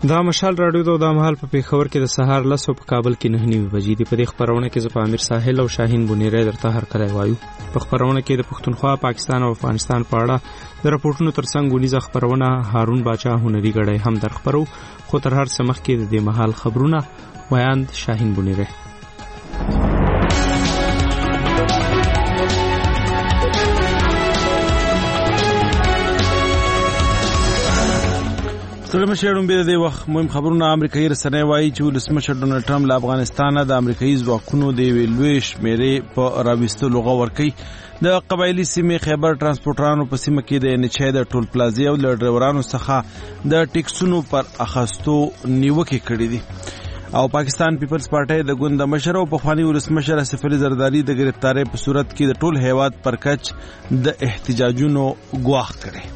دا مشال راډیو د مهال په پیښور کې د سهار 10 په کابل کې 9:30 بجې دی. په دې خبرونه کې زه امیر ساحل او شاهین بونیری درته هر کله وایو. په خبرونه کې د پښتونخوا، پاکستان او افغانستان په اړه د راپورټونو ترڅنګ ونیزه خبرونه هارون باچا هنري غړی هم در خبرو. خو تر هر څه مخکې د دې مهال خبرونه وایاند شاهین بونیری. سلام شهرون به د وخت مهم خبرونه. امریکایي رسنۍ وایي چې ولسمشر ډونالد ټرمپ له افغانستانه د امریکایي ځواکونو د لوی شمیرې په راوستلو غوړ کوي. د قبایلی سیمې خیبر ترانسپورټرانو په سیمه کې د NHA د ټول پلازې او ډرایورانو څخه د ټیکسونو پر اخستو نیوکې کړې دي. او پاکستان پیپلز پارټي د ګوند مشر او پخوانی ولسمشر اسف علي زرداری د گرفتاری په صورت کې د ټول هیواد پر کچ د احتجاجونو ګواښ کړي.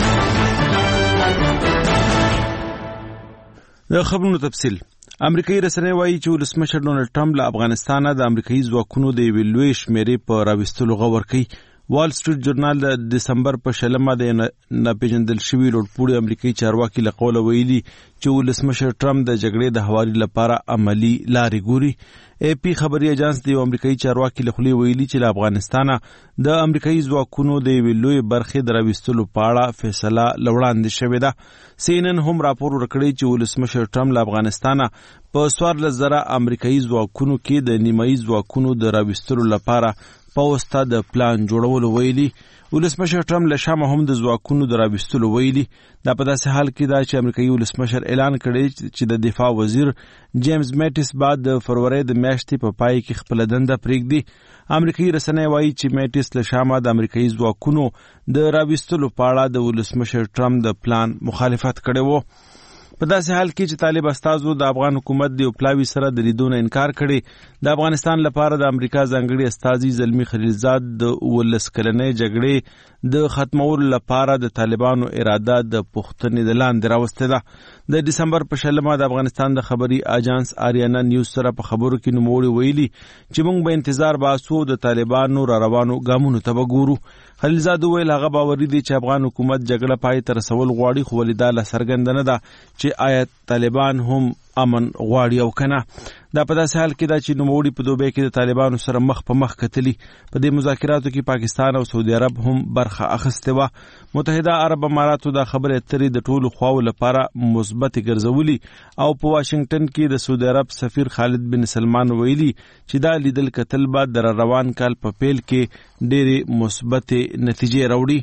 د خبرونو تفصیل. امریکایي رسنۍ وایي چې ولسمشر ډونالد ټرمپ له افغانستانه د امریکایي ځواکونو د لوی شمیرې په راوستلو غوړ کوي. وال سټریټ جورنال د دسمبر په 16 د ناپېژندل شوي لوړپوړي امریکایي چارواکي له قوله ویلي چې ولسمشر ټرمپ د جګړې د هواري لپاره عملی لارې ګوري. AP خبري اجانس د امریکایي چارواکي له خولې ویلي چې له افغانستانه د امریکایي ځواکونو د لوی برخې د راوستلو په اړه فیصله لوړاندې شوې ده. CNN هم راپور ورکړی چې ولسمشر ټرمپ له افغانستانه په 14,000 امریکایي ځواکونو کې د نیمایي ځواکونو د راوستلو لپاره په واسطه د پلان جوړولو ویلي. ولسمشر ټرمپ له شامه هم د ځواکونو د راوستلو ویلي. دا په داسې حال کې ده چې امریکایي ولسمشر اعلان کړی چې د دفاع وزیر جیمز میټس بعد د فروری د میاشتې په پای کې خپل دنده پرېږدي. امریکایي رسنۍ وایي چې میټس له شامه د امریکایي ځواکونو د راوستلو په اړه د ولسمشر ټرمپ د پلان مخالفت کړی و. په داسې حال کې چې طالب استازو د افغان حکومت د پلاوي سره د لیدونه انکار کړي. د افغانستان لپاره د امریکا ځانګړي استازي زلمی خلیلزاد د 19 کلنې جګړې د ختمولو لپاره د طالبانو اراده د پښتنې د لاندې راوسته ده. د دسمبر په 16 د افغانستان د خبري اجانس آریانا نیوز سره په خبرو کې نوموړي ویلي چې موږ به انتظار باسو د طالبانو را روانو ګامونو ته وګورو. خلیلزاد ویل هغه باوري دي چې افغان حکومت جګړه پای ته رسول غواړي، خو ولیدا له څرګنده نه ده چې آیا طالبان هم امن غواړي او کنه. دا په داسې حال کې ده چې نوموړي په دوبۍ کې د طالبانو سره مخ په مخ کتلي. په دې مذاکراتو کې پاکستان او سعودي عرب هم برخه اخیستې وه. متحده عرب اماراتو دا خبرې اترې د ټولو خواو لپاره مثبت ګرځولي او په واشنگټن کې د سعودي عرب سفیر خالد بن سلمان ویلي چې دا لیدل کتل به د روان کال په پیل کې ډېرې مثبت نتیجې راوړي.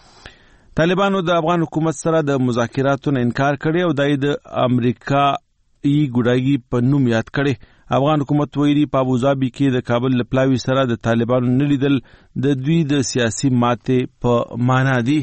طالبانو د افغان حکومت سره د مذاکراتو نه انکار کړی او دای د امریکا ګډاګي په نوم یاد کړي. افغان حکومت ویلي په ابوظبي کې د کابل لپلاوي سره د طالبانو نه لیدل د دوی د سیاسي ماتې په معنا دي.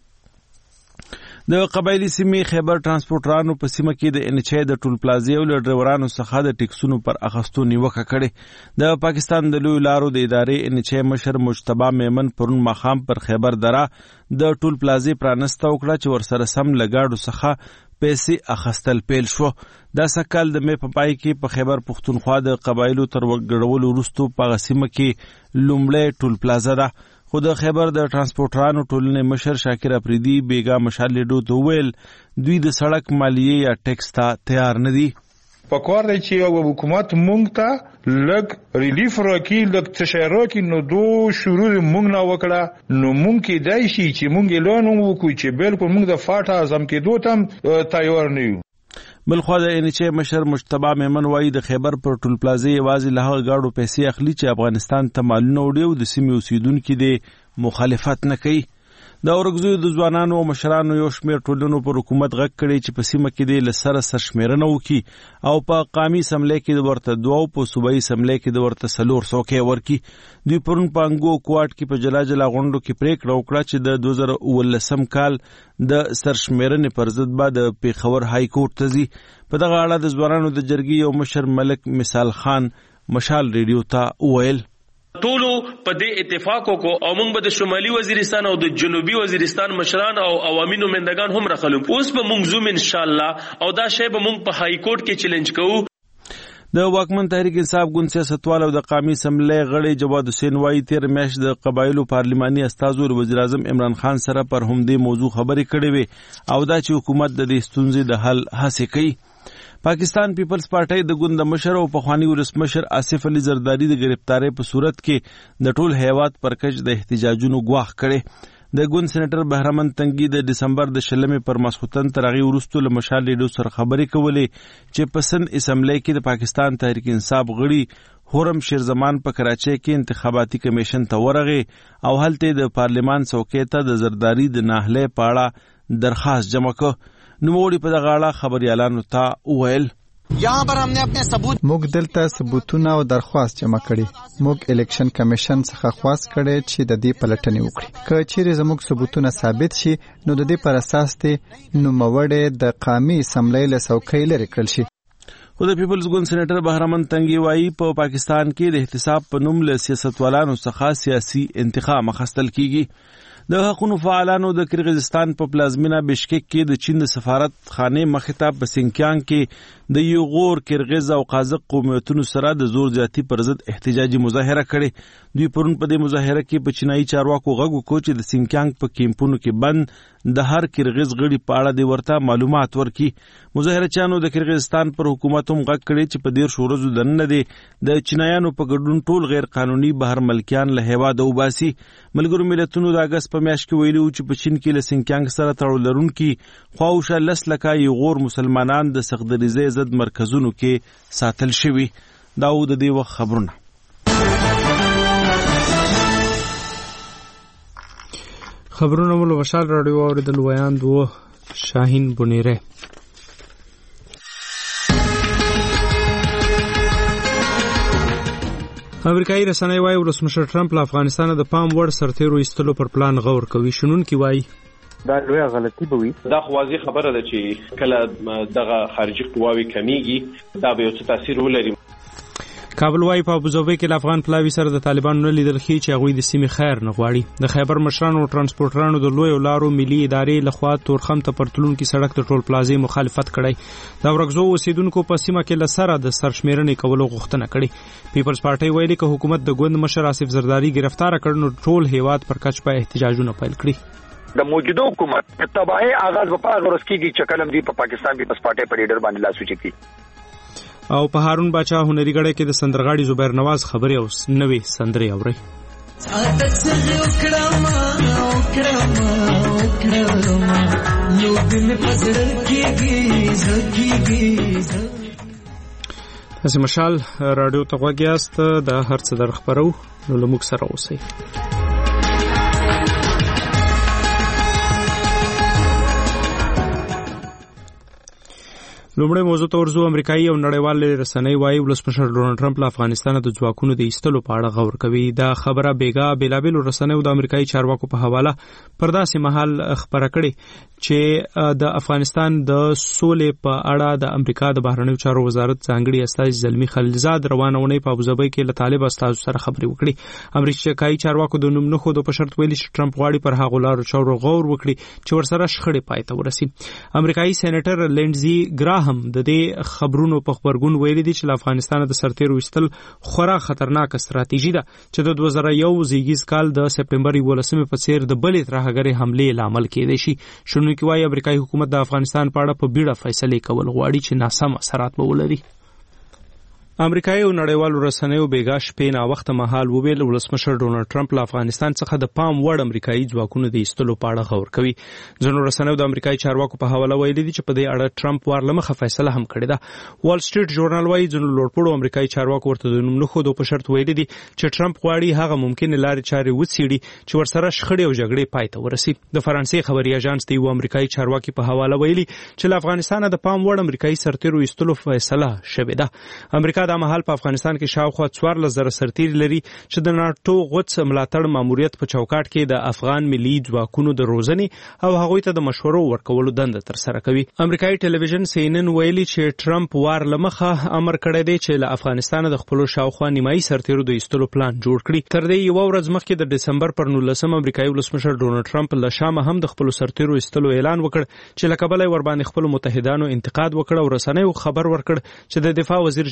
د قبایلی سیمې خیبر ترانسپورټرانو په سیمه کې د NHA د ټول پلازې او ډرایورانو څخه د ټیکسونو پر اخستو نیوکه کړې. د پاکستان د لوی لارو د ادارې NHA مشر مجتبی میمن پرون ماښام پر خیبر دره د ټول پلازې پرانسته وکړه چې ورسره سم لګاډو څخه پیسې اخستل پیل شو. دا سکال د مې په پای کې په خیبر پښتونخوا د قبایلو تر وګړولو وروسته په سیمه کې لومړی ټول پلازه ده. خو د خیبر د ترانسپورټرانو ټولنې مشر شاکر افریدي بیګا مشال لیډو ته وویل دوی د سړک مالیې یا ټیکس ته تیار نه دي. په کار دی چې حکومت مونږ ته لږ ریلیف راکړي، لږ څه راکړي. نو دو شروع مونږ نه وکړه نو مونږ کېدای شي چې مونږ اعلان وکړو چې بالکل مونږ د فاټ اعظم کېدو ته تیار نه یو. بلخوا د NHA مشر مجتبی میمن وایي د خیبر پر ټول پلازې یوازې له هغه ګاډو پیسې اخلي چې افغانستان ته مالونه وړي او د سیمې اوسیدونکي د مخالفت نه کوي. د اورګزیو د ځوانانو او مشرانو یو شمېر ټولنو پر حکومت غږ کړی چې په سیمه کې د له سره سرشمېرنه وکړي او په قامي اسمبلۍ کې د ورته 2 او په صوبایي اسمبلۍ کې د ورته 4 څوکۍ ورکړي. دوی پرون په انګو کوارټ کې په جلا جلا غونډو کې پریکړه وکړه چې د 2019 کال د سرشمېرنې پر ضد به د پیښور های کورټ ته ځي. په دغه اړه د ځوانانو د جرګې یو مشر ملک مثال خان مشال ریډیو ته وویل ټولو په دې اتفاق وکړو او موږ به د شمالي وزیرستان او د جنوبي وزیرستان مشران او عوامي نمائندگان هم راخلو. اوس به موږ زوم ان شاء الله او دا شی به موږ په های کورټ کې چیلنج کوو. د واکمن تحریک انصاف ګوند سیاستوال او د قومي اسمبلی غړي جواد حسین وایي تیر میاشت د قبایلو پارلماني استازو وزیر اعظم عمران خان سره پر همدې موضوع خبرې کړې وې او دا چې حکومت د دې ستونزې د حل هڅې کوي. پاکستان پیپلز پارټي د ګوند مشر او پخوانی ولسمشر آصف علي زرداری د گرفتاری په صورت کې د ټول هیواد پر کچ د احتجاجونو غواخ کړي. د ګوند سېنیټر بهرمن تنګي د دسمبر د 20 پر ماسختن تر هغې وروسته له مشال لیډو سره خبرې کولې چې په سن اسمبلی کې د پاکستان تحریک انصاف غړي هورم شیرزمان په کراچۍ کې انتخاباتي کمیشن ته ورغې او هلته د پارلمان څوکۍ ته د زرداری د ناهلۍ په اړه درخواست جمع کړ. نوموړي په دغه اړه خبريالانو ته وویل यहाँ पर हमने अपने सबूत موږ دلته ثبوتونه او درخواست جمع کړي. موږ الیکشن کمیشن څخه خواست کړي چې د دې پلټنې وکړي. که چیرې زموږ ثبوتونه ثابت شي نو د دې پر اساس ته نوموړی د قومي اسمبلی له څوکۍ لرې کړل شي. خو د پیپلز ګوند سېنیټر بهرمن تنګي وایي په پاکستان کې د احتساب په نوم له سیاستوالانو څخه سیاسي انتقام اخیستل کیږي. د حقوقو فعالانو د کرغیزستان په پلازمینه بشکک کې د چین د سفارت خانه مخاطب په سینکیان کې د یوغور کرغیز او قازق قومیتونو سره د زور زیاتی پر ضد احتجاجي مظاهره کړې. دوی پرون په دې مظاهره کې په چینایي چارواکو غږ وکړ چې د سینکیان په کیمپونو کې بند د هر کرغیز غړي په اړه د ورته معلومات ورکړي. مظاهرچیانو د کرغیزستان پر حکومت هم غږ کړی چې په 10 ورځو دننه د چینایانو په ګډون ټول غیر قانوني بهر ملکیان له هیواده وباسي. ملګرو ملتونو د اگست په میاشت کې ویلي چې په چین کې له سینکیانګ سره تړاو لرونکي خواوشا 10 لکه یوغور مسلمانان د سخدریزۍ ضد مرکزونو کې ساتل شوي. دا و د دې وخت خبرونه. خبرونه مو له مشال راډیو اوریدل. ویاند و شاهین بنیره. امریکایي رسنۍ وايي ولسمشر ټرمپ له افغانستان د پام وړ سرتیرو ایستلو پر پلان غور کوي. شنونکي وايي دا لویه غلطي به وي. دا خو واضح خبره ده چې کله دغه خارجي قواوی کمیږي دا به یو څه تاثیر ولري. کابل وايي په ابوظبي کې د افغان پلاوي سره د طالبانو نه لیدل خي چې هغوی د سیمې خیر نه غواړي. د خیبر مشرانو او ترانسپورټرانو د لوی لارو ملي ادارې لخوا تورخم ته پرتلونکي سړک د ټول پلازې مخالفت کړی. د ورغزو اوسیدونکو په سیمه کې له سره د سرشمیرنې کولو غوښتنه کړې. پیپلز پارټي ویلي چې حکومت د ګوند مشر آصف زرداری گرفتار کړ نو ټول هیواد پر کچ په احتجاجونه پیل کړي. د موجوده حکومت تباہی آغاز په هغه ورځ کېږي چې کلم دی په پاکستان پیپلز پارټي په لیډر باندې لاس وچتي. او په هارون باچا هنري غړې کې د سندرغاړي زبیر نواز خبرې او نوې سندرې اوري. تاسو مشال رادیو ته غوږ یاست. د هر څه در خبرو نو له موږ سره اوسئ. لومړی موضوع ته ورځو. امریکایي او نړیوال رسنۍ وايي ولسمشر ډونالډ ټرمپ له افغانستان د ځواکونو د ایستلو په اړه غور کوي. دا خبره بیلابېلو رسنیو د امریکایي چارواکو په حواله پر داسې مهال خبره کړې چې د افغانستان د سولې په اړه د امریکا د بهرنیو چارو وزارت ځانګړي استازي زلمی خلیلزاد روانه ونې په ابوظبي کې له طالب استازو سره خبرې وکړي. امریکایي چارواکو د نوم نه ښودو په شرط ویلي چې ټرمپ غواړي پر هغو لارو چارو غور وکړي چې ورسره شخړې پای ته ورسي. امریکایي سېنیټر لینډزي ګراهم د دې خبرونو په خبرګون ویلي دي چې له افغانستان د سرتیرو ایستل خورا خطرناکه ستراتیژي ده چې د 2001 زیږیز کال د سپټمبر 11 په څیر د بلې ترهګرې حملې لامل کېدای شي. شنونکي وايي امریکایي حکومت د افغانستان په اړه په بیړه فیصله کول غواړي چې ناسم اثرات به ولري. امریکایي او نړیوالو رسنیو بیګا شپې نا وخت مهال وویل ولسمشر ډونالډ ټرمپ له افغانستان څخه د پام وړ امریکایي ځواکونو د ایستلو په اړه غور کوي. ځینو رسنیو د امریکایي چارواکو په حواله ویلي دي چې په دې اړه ټرمپ ورلمخه فیصله هم کړې ده. وال سټریټ ژورنال وايي ځینو لوړپوړو امریکایي چارواکو ورته د نوم نه ښودو په شرط ویلي دي چې ټرمپ غواړي هغه ممکنه لارې چارې وڅېړي چې ورسره شخړې او جګړې پای ته ورسي. د فرانسې خبري اژانس د یو امریکایي چارواکي په حواله ویلي چې له افغانستان د پام وړ امریکایي سرتیرو ایستلو فیصله شوې ده. امریکا د مهال په افغانستان کې شاوخوا 14,000 سرتیري لري چې د ناتو غوڅ ملاتړ ماموریت په چوکاټ کې د افغان ملي ځواکونو د روزنې او هغوی ته د مشورو ورکولو دنده ترسره کوي. امریکایي ټلویزیون CNN ویلي چې ټرمپ ورلمخه امر کړی دی چې له افغانستان د خپل شاوخوا نیمایي سرتیرو د ایستلو پلان جوړ کړي. تر دې یو ورځ مخکې د دسمبر پر 19 امریکایي ولسمشر ډونالډ ټرمپ له شامه هم د خپل سرتیرو ایستلو اعلان وکړ چې له کابل ور باندې خپل متحدانو انتقاد وکړ او رسنیو خبر ورکړ چې د دفاع وزیر جیمز میټ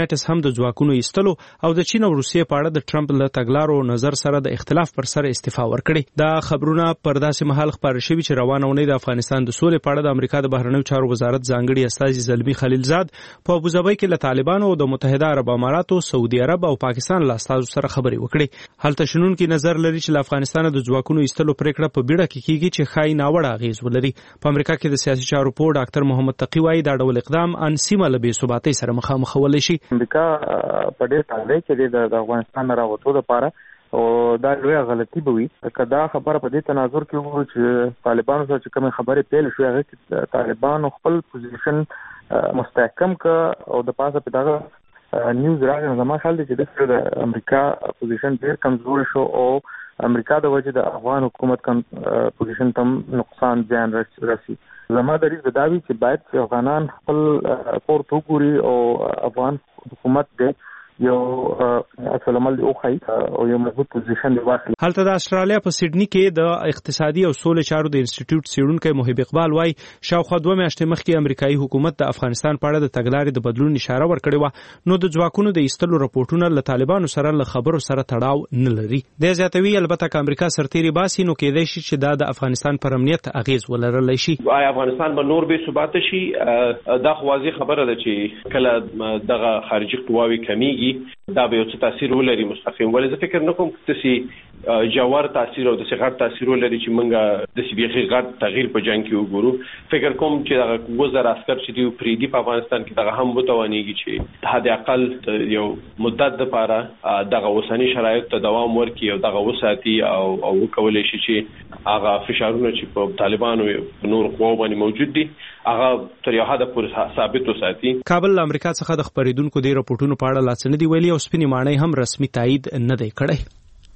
ماتس هم د ځواکونو ایستلو او د چین او روسیې په اړه د ټرمپ له تګلارو نظر سره د اختلاف پر سر استعفا ورکړي. دا خبرونه پر داسې مهال خبر شوي چې روانه ونې د افغانستان د سولې په اړه د امریکا د بهرنیو چارو وزارت ځانګړي استازي زلمی خلیلزاد په ابوظبي کې له طالبانو او د متحده عرب اماراتو، سعودي عرب او پاکستان له استازو سره خبرې وکړي. هلته شنونکي نظر لري چې له افغانستان د ځواکونو ایستلو پریکړه په بیړه کې کیږي چې ښایي ناوړه اغیز ولري. په امریکا کې د سیاسي چارو پوه ډاکټر محمد تقی وايي دا ډول اقدام ان سیمه له بې ثباتۍ سره مخامخ کولی شي. امریکا په ډېر حال دی چې د افغانستان راوتو لپاره او دا لویه غلطي به وي که دا خبره په دې تناظر کې وګورو چې طالبانو سره چې کومې خبرې پیل شوې هغه کې طالبانو خپل پوزیشن مستحکم ک او د پاسه په دغه نیوز راغی. زما خیال دی چې د امریکا پوزیشن ډېر کمزور شو او امریکا د وجه د افغان حکومت پوزیشن تم نقصان زیان رسی. زما دریځ دا وی چې باید چې افغانان خپل کور ته وګوري او افغان حکومت د یو اصل عمل او خای او یو مضبوط پوزیشن دی واخلي. هلته د استرالیا په سیډنی کې د اقتصادي او سولې چارو د انسټیټیوټ څېړونکی محب اقبال وايي شاوخوا 2 میاشتې مخکې امریکایي حکومت د افغانستان په اړه د تګلارې د بدلون اشاره ورکړې وه، نو د ځواکونو د ایستلو راپورټونه له طالبانو سره له خبرو سره تړاو نه لري. د زیاتوي البته که امریکا سرتیري باسي نو کېدای شي چې دا د افغانستان پر امنیت اغیز ولرلی شي. آیا افغانستان به نور به ثبات شي؟ دا خو واضح خبره ده چې کله دغه خارجي قواوی کمیږي دا به څه تاثیر ولري مستقیم. ولې زه فکر نکوم چې جوهر تاثیر او د غټ تاثیر ولري چې موږ د سیبیخي غټ تغییر په جنگ کې وګورو. فکر کوم چې دغه وزر عسكر چې دی پریدي په افغانستان کې دغه هم متوانيږي چې حد اقل یو مدت لپاره دغه اوسنی شرایط ته دوام ورکړي او دغه وساتي او وکولای شي چې هغه فشارونه چې په طالبانو نور قواو باندې موجود دي هغه تر یو حد پورې ثابت وساتي. کابل له امریکا څخه د خبرېدونکو د راپورټونو په اړه لاڅ نه دی ویلي او سپینې ماڼۍ هم رسمي تایید نه دی کړی.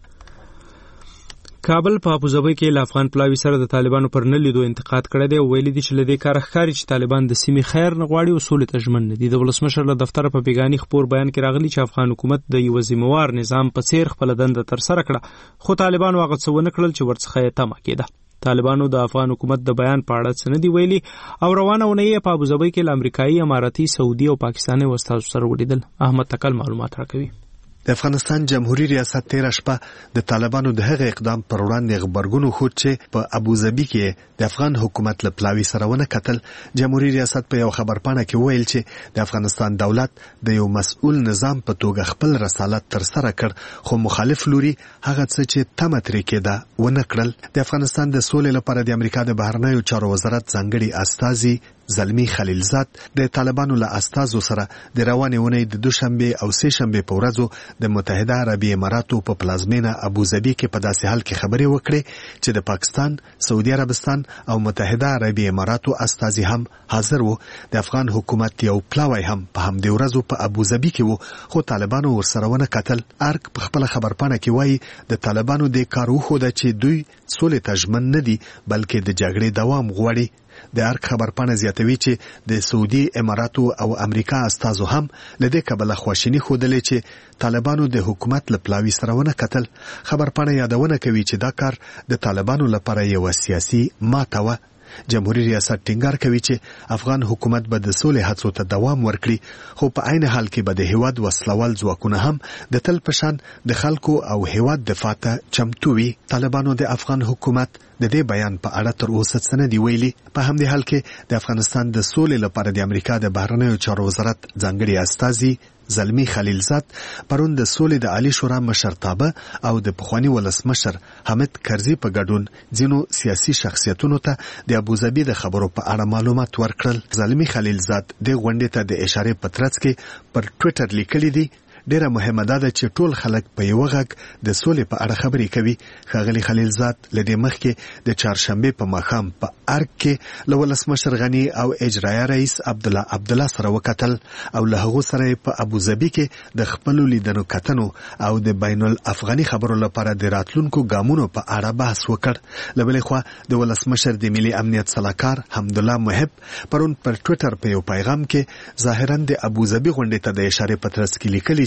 کابل په ابوظبي کې له افغان پلاوي سره د طالبانو پر نه لیدو انتقاد کړی دی او ویلي دي چې له دې کاره ښکاري چې طالبان د سیمې خیر نه غواړي او سولې ته ژمن نه دي. د ولسمشر له دفتره په بیګاني خپور بیان کې راغلي چې افغان حکومت د یو ذمہوار نظام په څیر خپل دنده ترسره کړه، خو طالبانو هغه څه ونه کړل چې ورڅخه یې تمه کېده. طالبانو د افغان حکومت د بیان په اړه څه نه دی ویلي او روانه اونۍ په ابوظبي کې له امریکایي، اماراتي، سعودي او پاکستاني استازو سره ولیدل. احمد تکل معلومات راکوي. د افغانستان جمهوریت ریاست تیر شپه د طالبانو د هغه اقدام پر وړاندې خبرګونو خود چې په ابوظبي کې د افغان حکومت له پلاوي سره ونه کتل. جمهوریت ریاست په یو خبرپاڼه کې ویل چې د افغانستان دولت د یو مسؤل نظام په توګه خپل رسالت تر سره کړ، خو مخالف لوري هغه څه چې تمه ترې کېده ونه کړل. د افغانستان د سولې لپاره د امریکا د بهرنیو چارو وزارت ځانګړي استازي زلمی خلیلزاد د طالبانو له استازو سره د روانې اونۍ د دوشنبه او سه شنبه په ورځو د متحده عربي اماراتو په پلازمینه ابوظبي کې په داسې حال کې خبرې وکړې چې د پاکستان، سعودي عربستان او متحده عربي اماراتو استازي هم حاضر وو. د افغان حکومت یو پلاوی هم په همدې ورځو په ابوظبي کې وو، خو طالبانو ورسره ونه کتل. ارک په خپل خبرپاڼه کې وایي د طالبانو د کار وښوده چې دوی سولې ته ژمن نه دي بلکې د جګړې دوام غواړي. د ارک خبرپاڼه زیاتوي چې د سعودي اماراتو او امریکا استازو هم لدې کبله خواشینی ښودلې چې طالبانو د حکومت له پلاوي سره ونه کتل. خبرپاڼه یادونه کوي چې دا کار د طالبانو لپاره یو سیاسي ماته وه. جمهوریت ریاست ټینګار کوي چې افغان حکومت به د سولې هڅو ته دوام ورکړي، خو په عین حال کې به د هیواد وسلوال ځواکونه هم د تل په شان د خلکو او هیواد دفاع ته چمتو وي. طالبانو د افغان حکومت د دې بیان په اړه تر اوسه څه نه دی ویلي. په همدې حال کې د افغانستان د سولې لپاره د امریکا د بهرنیو چارو وزارت ځانګړي استازي زلمی خلیلزاد پرون د سولې د عالی شورا مشرتابه او د پخوانی ولسمشر حامد کرزي په ګډون ځینو سیاسي شخصیتونو ته د ابوظبي د خبرو په اړه معلومات ورکړل. زلمی خلیلزاد د غونډې ته د اشارې په ترڅ کې پر ټوئیټر لیکلي دي ډیره مهمه ده چې ټول خلک په یو غږ د سولې په اړه خبرې کوي. ښاغلي خلیلزاد لدې مخکې د چهارشنبه په ماښام په ارګ کې له ولسمشر غني او اجرایه رئیس عبدالله سره وکتل او له هغو سره په ابوظبي کې د خپلو لیدنو کتنو او د بین الافغاني خبرو لپاره د راتلونکو ګامونو په اړه بحث وکړ. له بلې خوا د ولسمشر د ملي امنیت سلاکار حمدالله محب پرون پر ټوئیټر په یو پیغام کې ظاهرا د ابوظبي غونډې ته د اشارې په ترڅ کې لیکلي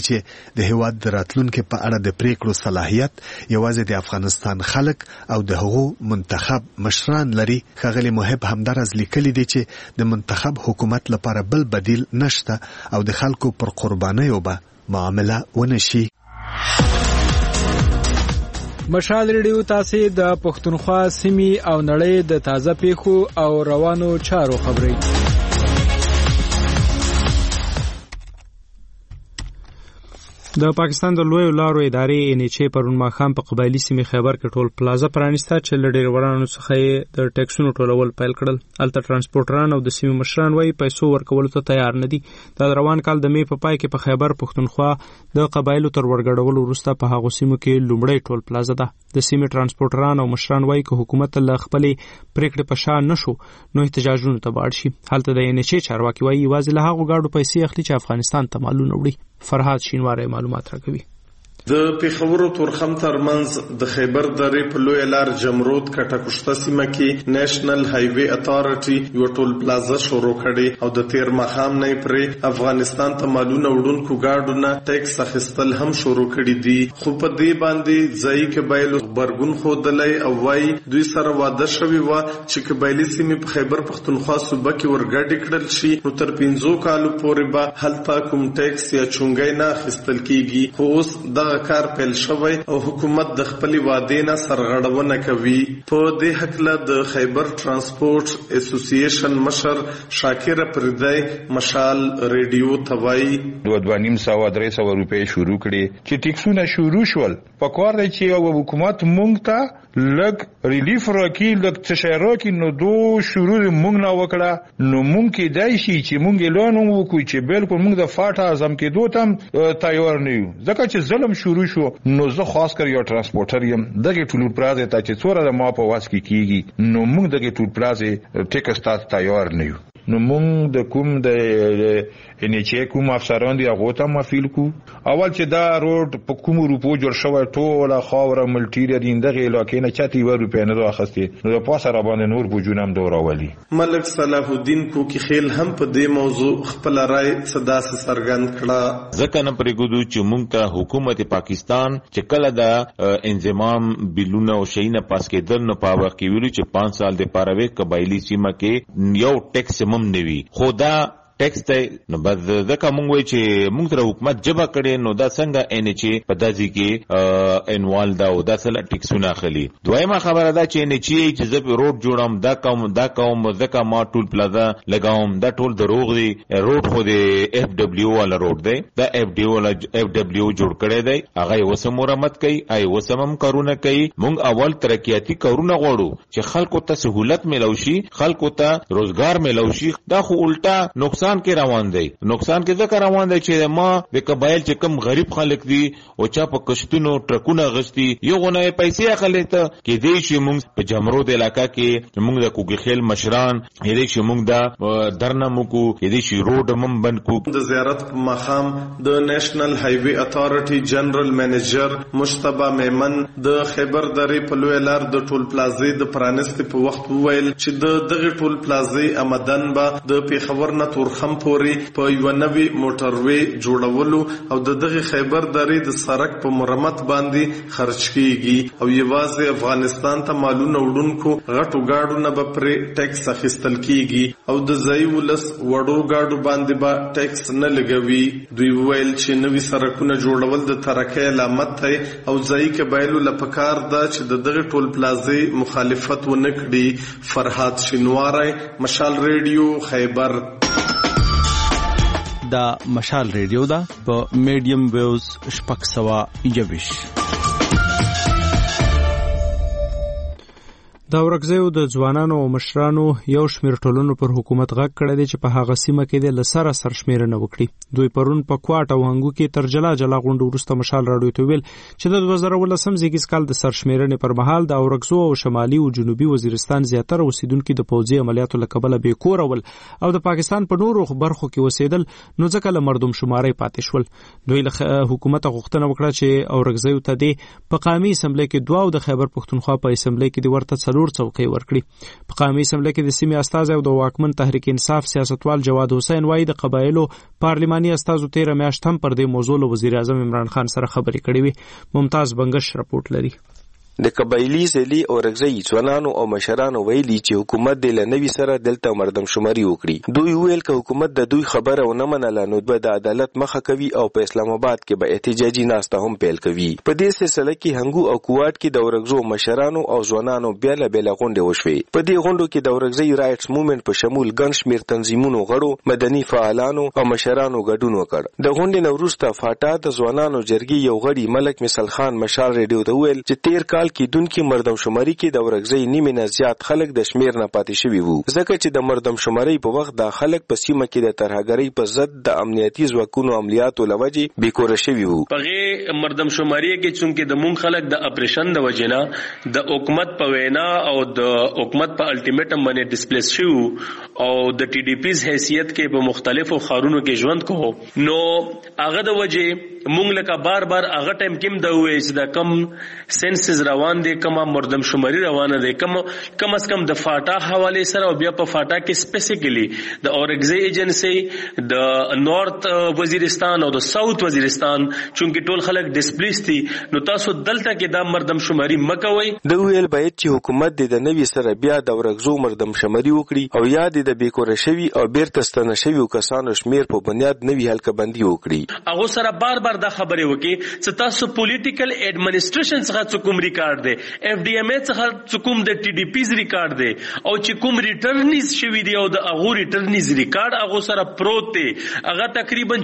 چې د هیواد د راتلونکو په اړه د پریکړو صلاحیت یوازې د افغانستان خلک او د هغو منتخب مشران لري. ښاغلي محب همدارز لیکلي دي چې د منتخب حکومت لپاره بل بدیل نشته او د خلکو پر قربانیو به معامله ونشي. مشال ریډیو تاسو د پښتونخوا سیمې او نړۍ د تازه پیښو او روانو چارو خبري. د پاکستان د لوی لارو ادارې NHA پرون ماښام په قبایلی سیمې خیبر کې ټول پلازا پرانیسته چې له ډېر ورانو څخه د ټیکسونو ټولول پیل کړل. الته ترانسپورټران او د سیمې مشران وايي پیسو ورکولو ته تیار نه دي. د روان کال د مې په پای کې په خیبر پښتونخوا د قبایلو تر ورګډولو وروسته په هغو سیمو کې لومړی ټول پلازا ده. د سیمې ترانسپورټران او مشران وايي که حکومت له خپلې پریکړې په شا نشو نو احتجاجونو ته باړ شي. هلته د NHA چارواکي وايي یوازې له هغو ګاډو پیسې اخلي چې افغانستان ته مالونه وړي. فرهاد شینواری معلومات راکوي. د پیښور تورخم ترمنځ د خیبر درې په لوی لار جمرود کټکشته سیمه کې نېشنل هایوي اتارټي یو ټول پلازا شروع کړي او د تیر ماښام نه پرې افغانستان ته مالونه وړونکو ګاډونه ټیکس اخیستل هم شروع کړي دي. خو په دې باندې ځای قبایلو خبرګون خودلای او وايي دوی سره واده شوی و چې قبایلی سیمې په خیبر پښتونخوا صوبه کې ورګډ کړل شي نو تر 15 کالو پورې به هلته کوم ټیکس یا چونګای نه اخیستل کیږي. خو اوس د کار پیل شوی او حکومت د خپل وعده نه سرغړونه کوي. په دې حق له د خیبر ترانسپورت اسوسییشن مشر شاکر پردای مشال ریډیو توای 2.5 روپے شروع کړي چې ټیکسونه شروع شول. په کار دی چې حکومت مونږ ته لګ ریلیف راکې لګ تشریح نو دو شروع مونږ نه وکړه نو مونږ کې دای شي چې مونږ اعلان وکړو چې بالکل مونږ د فاټا اعظم کې دوتم تیار نه یو ځکه چې ظلم شروع شو. نو زه خاص کر یو ترانسپورټر یم دغه ټول پرازه ته چې څوره د ما په واس کې کیږي نو موږ دغه ټول پرازه ټیکس تاسو تیار نه یو. نو موږ د کوم د NHA کوم افسران دی هغه ته مفعول کو اول چې دا روډ په کوم روپو جوړ شوی ټوله خاوره ملټیریر دغه علاقې نه چاته یو روپې نه راخسته نو په سره باندې نور بوجونم دوراولي. ملک صلاح الدین کوکی خیل هم په دې موضوع خپل رائے صدا سره څرګند کړه. ځکه نه پرېږدو چې موږ ته حکومت پاکستان چې کله د انضمام بلونه او شینه پاس کېدل نو په واقع ویلو چې 5 سال د پاروي قبایلی سیمه کې یو ټیکس هم نوي خدا ټیکس ته نو بد ځکه مونږ وایي چې مونږ تر حکومت جبه کړي نو دا څنګه NHA په داسې کې انوال دا او دا سره ټیکسونه اخلي. دویمه خبره ده چې NHA چې زه روډ جوړم دا کوم ځکه ما ټول پلازا لګاوم دا ټول دروغ دی. روډ خو د FW والا روډ دی دا FW جوړ کړی دی هغه وسم مرمت کوي ای وسم کارونه کوي. مونږ اول ترقیاتی کارونه غواړو چې خلکو ته سہولت ملوشي خلکو ته روزګار ملوشي. دا خو الټا نقصان کې روان دی. نقصان کې ځکه روان دی چې ما د قبایل چې کم غریب خلک دي او چا په کشتونو ټرکونه غشتي یو غونه پیسې اخلي ته کې دی چې موږ په جمرود علاقہ کې موږ د کوګي خیل مشران یې چې موږ د درنمو کو یې چې روډ هم بند کو. د زیارت په مخام د نېشنل هایوي اتارټي جنرال منیجر مشتبه میمن د خیبر درې په لوی لار د ټول پلازې د پرانست په وخت وویل چې دغه ټول پلازې آمدن به د پیښور نه تور خم پوري په یو نوی موټروي جوړولو او دغه خیبر درې د سړک په مرمت باندې خرج کیږي او یوازې افغانستان ته مالونه وړونکو غټو گاډو نه به پر ټیکس اخیستل کیږي او د ځای ولس وړو گاډو باندې به ټیکس نه لګوي. دوی ویل چې نوی سړکونه جوړول د ترقۍ علامت دی او ځای قبایلو لپاره دا چې دغه ټول پلازې مخالفت ونه کړي. فرهاد شینواری مشال ریډیو خیبر. دا مشال ریډیو دا په میډیم ویوز شپږ سوه یویش. دا ورکزیو د ځوانانو او مشرانو یو شمیر ټولنو پر حکومت غږ کړی دی چې په هغه سیمه کې د لسره سرشمیرنه وکړي. دوی پرون په کوټ او هنګو کې تر جلا غونډه وروسته مشال راډیو ته ویل چې د 2018 زیږیز کال د سرشمیرنې پر مهال د اورکزو او شمالي او جنوبي وزیرستان زیاتره اوسیدونکو د پوځي عملیاتو له کبله بې کور ول او د پاکستان په نورو برخو کې اوسېدل نو ځکه له مردم شماري پاتې شول. دوی له حکومت غوښتنه وکړه چې اورکزیو ته د په قومي اسمبلی کې دوه او د خیبر پښتونخوا په اسمبلی کې د ورته څوکۍ ورکړي. په قومي اسمبلی کې د سیمې استازی او د واکمن تحریک انصاف سیاستوال جواد حسین وایي د قبایلو پارلماني استازو 13 میاشت هم پر دې موضوع له وزیر اعظم عمران خان سره خبرې کړې وي. ممتاز بنگش رپورټ لري. د قبایلی ځلي او رغزي ځوانانو او مشرانو ویلي چې حکومت د لنوي سره دلته مردم شماري وکړي. دوی ویل چې حکومت د دوی خبره ونه منله نو د عدالت مخه کوي او په اسلام آباد کې به احتجاجي ناسته هم پیل کوي. په دې سلسله کې هنګو او کوواټ کې د ورغزو مشرانو او ځوانانو بیل غونډې وشوې. په دې غونډو کې د ورغزي رایټس موومېنټ په شمول ګڼ شمېر تنظیمونو غړو مدني فعالانو او مشرانو ګډون وکړ. د غونډې نه وروسته فاټا د ځوانانو جرګې یو غړي ملک مثال خان مشال ریډیو ته ویل چې 13 کال کې دونکو مردم شماري کې د ورغزي نیمه نه زیات خلک د شمیر نه پاتې شوي وو، ځکه چې د مردم شماري په وخت د خلک په سیمه کې د ترهګرۍ په ضد د امنیتي ځواکونو عملیاتو لوجې بیکوره شوي وو. په مردم شماري کې چې د مون خلک د اپریشن د وجنه د حکومت په وینا او د حکومت په الټیمیټم باندې ډیسپلیس شو او د ټي ډي پیز حیثیت کې په مختلفو خارونو کې ژوند کوو، نو هغه د وجه مونږ لکه بار بار هغه ټایم کې د وې چې د کم سنسز روان دي، کم مردم شماري روانه دي، کم از کم د فاټا حواله سره او بیا په فاټا کې سپیسیفیکلی د اورګزي ایجنسی د نورث وزیرستان او د ساوث وزیرستان چونکی ټول خلک ډیسپلیس دي، نو تاسو دلته کې دا مردم شماري مکوئ. د ویل باید چې حکومت د نوي سره بیا د ورغزو مردم شماري وکړي او یا د بیکوره شوی او بیرته ستنه شوی کسانو شمیر په بنیاد نوي حلقه بندي وکړي. هغه سره بار بار دا خبره وکي چې تاسو پولیټیکل اډمنسټریشن څخه کوم ریکارډ دی، اف ډي ام ای څخه کوم د ټي ډي پیز ریکارډ دی او چې کوم ریټرنز شوی دی او د هغه ریټرنز ریکارډ هغه سره پروت دی، هغه تقریبا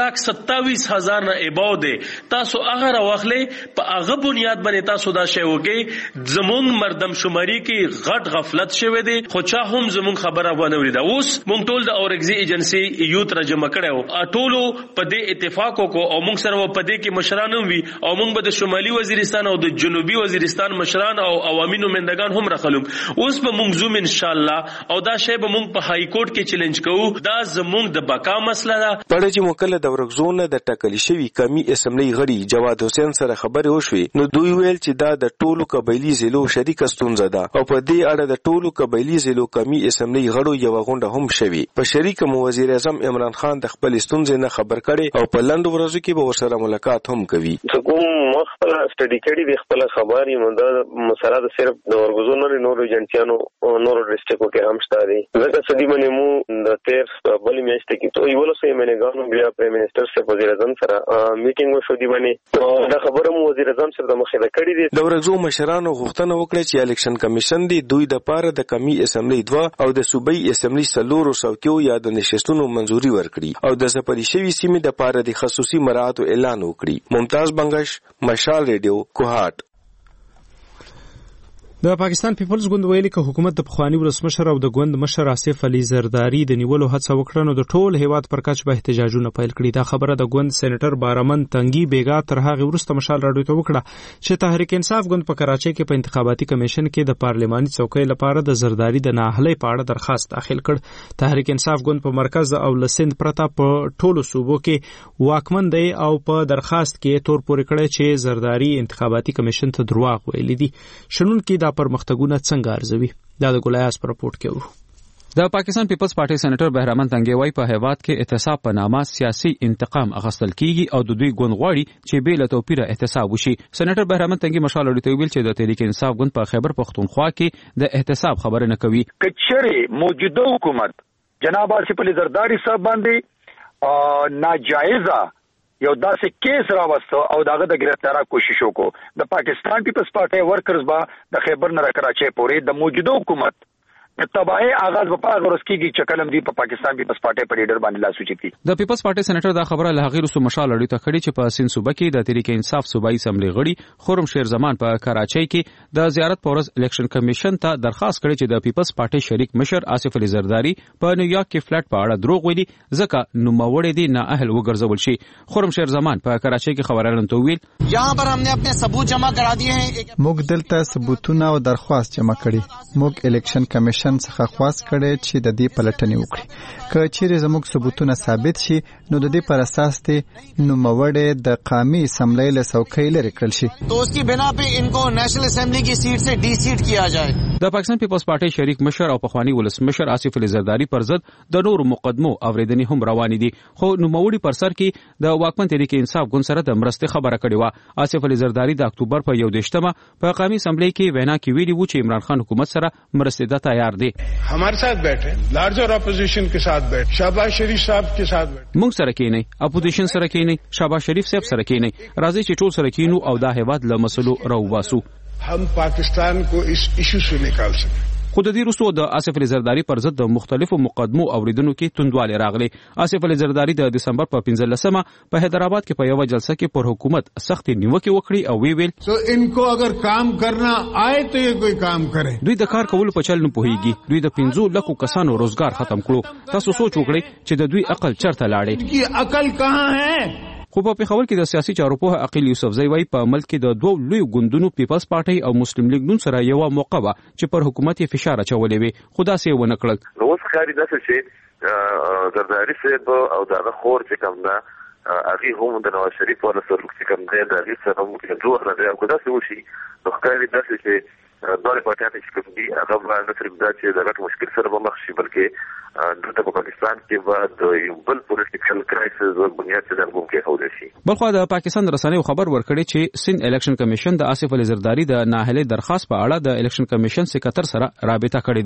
6,27,000 نه اباو دی. تاسو هغه راوخلې په هغه بنیاد باندې تاسو دا شی وکي زمونږ مردم شماري کې غټ غفلت شوی دی، خو چا هم زمونږ خبره ونه وریده. اوس مونږ ټول د اورګزي ایجنسی یوت راجمع کړو، ټولو په دې اتفاق وکړو او مونږ سره په دې کې مشران وي او مونږ به د شمالي وزیرستان او د جنوبي وزیرستان مشران او عوامي نمائندگان هم راخلم. اوس به مونږ زوم ان شاء الله او دا شی به مونږ په های کورټ کې چیلنج کوو، دا زمونږ د بقا مسله ده. پړجی موکل د ورغزونه د ټاکل شوی کمی اسمبلی غړي جواد حسین سره خبرې وشوې، نو دوی ویل چې دا د ټولو قبایلی ضلعو شریک ستونزه ده او په دې اړه د ټولو قبایلی ضلعو کمی اسمبلی غړو یو غونډه هم شوی. په شریک مو وزیر اعظم عمران خان د خپل ستونزې نه خبر کړي او په لند ورځو کې به ورسره ملاقات هم کوي. کوم مخفل سټډي کړي د خپل خبري مونږ مسله د صرف د ورغزو نورو ایجنسیانو نورو ډیسټریکټو کې هم شته دي، ځکه سدي باندې مو د 13 بل میاشت کې ته یو لسه منګانو بیا پرایم منسٹر سره وزیر اعظم سره میټینګ وشو دی باندې دا خبره مو وزیر اعظم سره د مخه کړی دي. د ورغزو مشرانو غوښتنه وکړه چې الیکشن کمیشن دی دوی د پاره د کمی اسمبلی 2 او د صوبایي اسمبلی 3 څوکیو یا د نشستونو منځوري ورکړي او د زپری شوی سیمې د پاره د خصوصي مراعات اعلان وکړي. ممتاز بنگش، مشال ریډیو، کوهات. د پاکستان پیپلز ګوند ویلي چې حکومت د پخوانی ولسمشر او د ګوند مشر آصف علي زرداری د نیولو هڅه وکړه نو د ټول هیواد پر کچ به احتجاجونه پیل کړي. دا خبره د ګوند سېنیټر بارمن تنګي بیګا تر هغه وروسته مشال راډیو ته وکړه چې تحریک انصاف ګوند په کراچۍ کې په انتخاباتي کمیشن کې د پارلماني څوکۍ لپاره د زرداری د ناهلۍ په اړه درخواست داخل کړ. تحریک انصاف ګوند په مرکز او لسند پرتا په ټولو صوبو کې واکمن دی او په درخواست کې تور پورې کړی چې زرداری انتخاباتي کمیشن ته دروغ ویلي دي. شنن کې دا پرمختګونه څنګه ارزوي؟ دا د ګولیاس پر رپورټ کې ورو. د پاکستان پیپلز پارټي سېنیټر بهرامن تنګي وای په هیواد کې احتساب په نامه سیاسي انتقام اخیستل کیږي او د دوی ګوند غواړي چې بې له توپیره احتساب وشي. سېنیټر بهرامن تنګي مشال اړیته ویل چې د تحریک انصاف ګوند په خیبر پختونخوا کې د احتساب خبره نه کوي. کچره موجوده حکومت جناب آصف علي زرداری صاحب باندې ناجایزه یو داسې کیس راوستو او داغه د گرفتاری کوشش وکړو. د پاکستان پیپلز پارټي ورکرز با د خیبر نه کراچۍ پورې د موجوده حکومت د تباہی آغاز په پاغ ورسکیږي چې کلم دی په پاکستان پیپلز پارټي په لیډر باندې لاس اوچتي. د پیپلز پارټي سېنیټر دا خبره له غیر رسو مشال اړیته کړي چې په سین صوبه کې د تحریک انصاف صوبایي اسمبلی غړي خورم شیر زمان په کراچۍ کې د زیارت پورز الیکشن کمیشن ته درخواست کړي چې د پیپلز پارټي شریک مشر آصف علي زرداری په نیویارک کې فلټ په اړه دروغ ویلي ځکه نوموړی دی نه اهل وګرځول شي. خورم شیر زمان په کراچۍ کې خبرونه تو ویل یہاں پر ہم نے اپنے ثبوت جمع کرا دیے ہیں. موږ دلته ثبوتونه او درخواست جمع کړي. موږ الیکشن کمیشن څخه خواست کړي چې د دې پلټنې وکړي. که چیرې زموږ ثبوتونه ثابت شي نو د دې پر اساس ته نوموړی د قومي اسمبلی له څوکۍ لرې کړل شي. तो उसकी बिना पे इनको नेशनल असेंबली की सीट से डी-सीट किया जाए. د پاکستان پیپلز پارټي شریک مشر او پخوانی ولسمشر آصف علي زرداری پر ضد د نورو مقدمو اوریدنې هم روانې دي، خو نوموړي پر سر کې د واکمن تحریک انصاف ګوند سره د مرستې خبره کړې و. آصف علي زرداری د اکتوبر په 21 په قومي اسمبلی کې وینا کې ویلي و چې عمران خان حکومت سره مرستې ته تیار دي. हमारे साथ बैठे, लार्जर अपोजिशन के साथ बैठे, शहबाज शरीफ साहब के साथ बैठे. موږ سره کېنی، اپوزیشن سره کېنی، شهباز شریف صاحب سره کېنی، راځي چې ټول سره کېنو او دا هیواد له مسلو راوباسو. हम पाकिस्तान को इस इशू से निकाल सकें. خو د دې وروسته د آصف علي زرداری پر ضد د مختلفو مقدمو اوریدونکو کې توندوالی راغلی. آصف علي زرداری د دسمبر په 15 په حیدرآباد کې په یو جلسه کې پر حکومت سخت نیوکه وکړي او ویل سو انکو اگر کام کرنا آئے تو یہ کوئی کام کرے. دوی د کار کولو په چل نه پوهیږي. دوی د 15 لکو کسانو روزګار ختم کړو. تاسو سوچ وکړئ چې د دوی عقل چرته لاړې. کی عقل کہاں ہے؟ خو په پیښور کې د سیاسي چارو په عقیل یوسفزئی وایي په ملک کې د دوه لوی ګوندونو پیپلز پارټي او مسلم لیگ ګوند سره یو موقع و چې پر حکومت یې فشار اچولې وي، خو دا څه ونه کړل. نو اوس ښکاري داسې چې زرداری صاحب او دغه خور چې کوم ده هغې هم د نواز شریف له سره چې کوم دی د هغې سره هم جوړ نه دی او که داسې وشي نو ښکاري داسې چې دواړه پارټیانې چې کوم دي هغه به نه صرف دا چې د غټ مشکل سره به مخ شي بلکې دلته په پاکستان کې به د یو بل پولیټیکل کرایسس او بنیاد چې د ممکن هولی شي. بلخوا د پاکستان رسنیو خبر ورکړي چې سند الیکشن کمیشن د آصف علي زرداری د ناهیلۍ درخواست په اړه د الیکشن کمیشن سکرټر سره رابطه کړې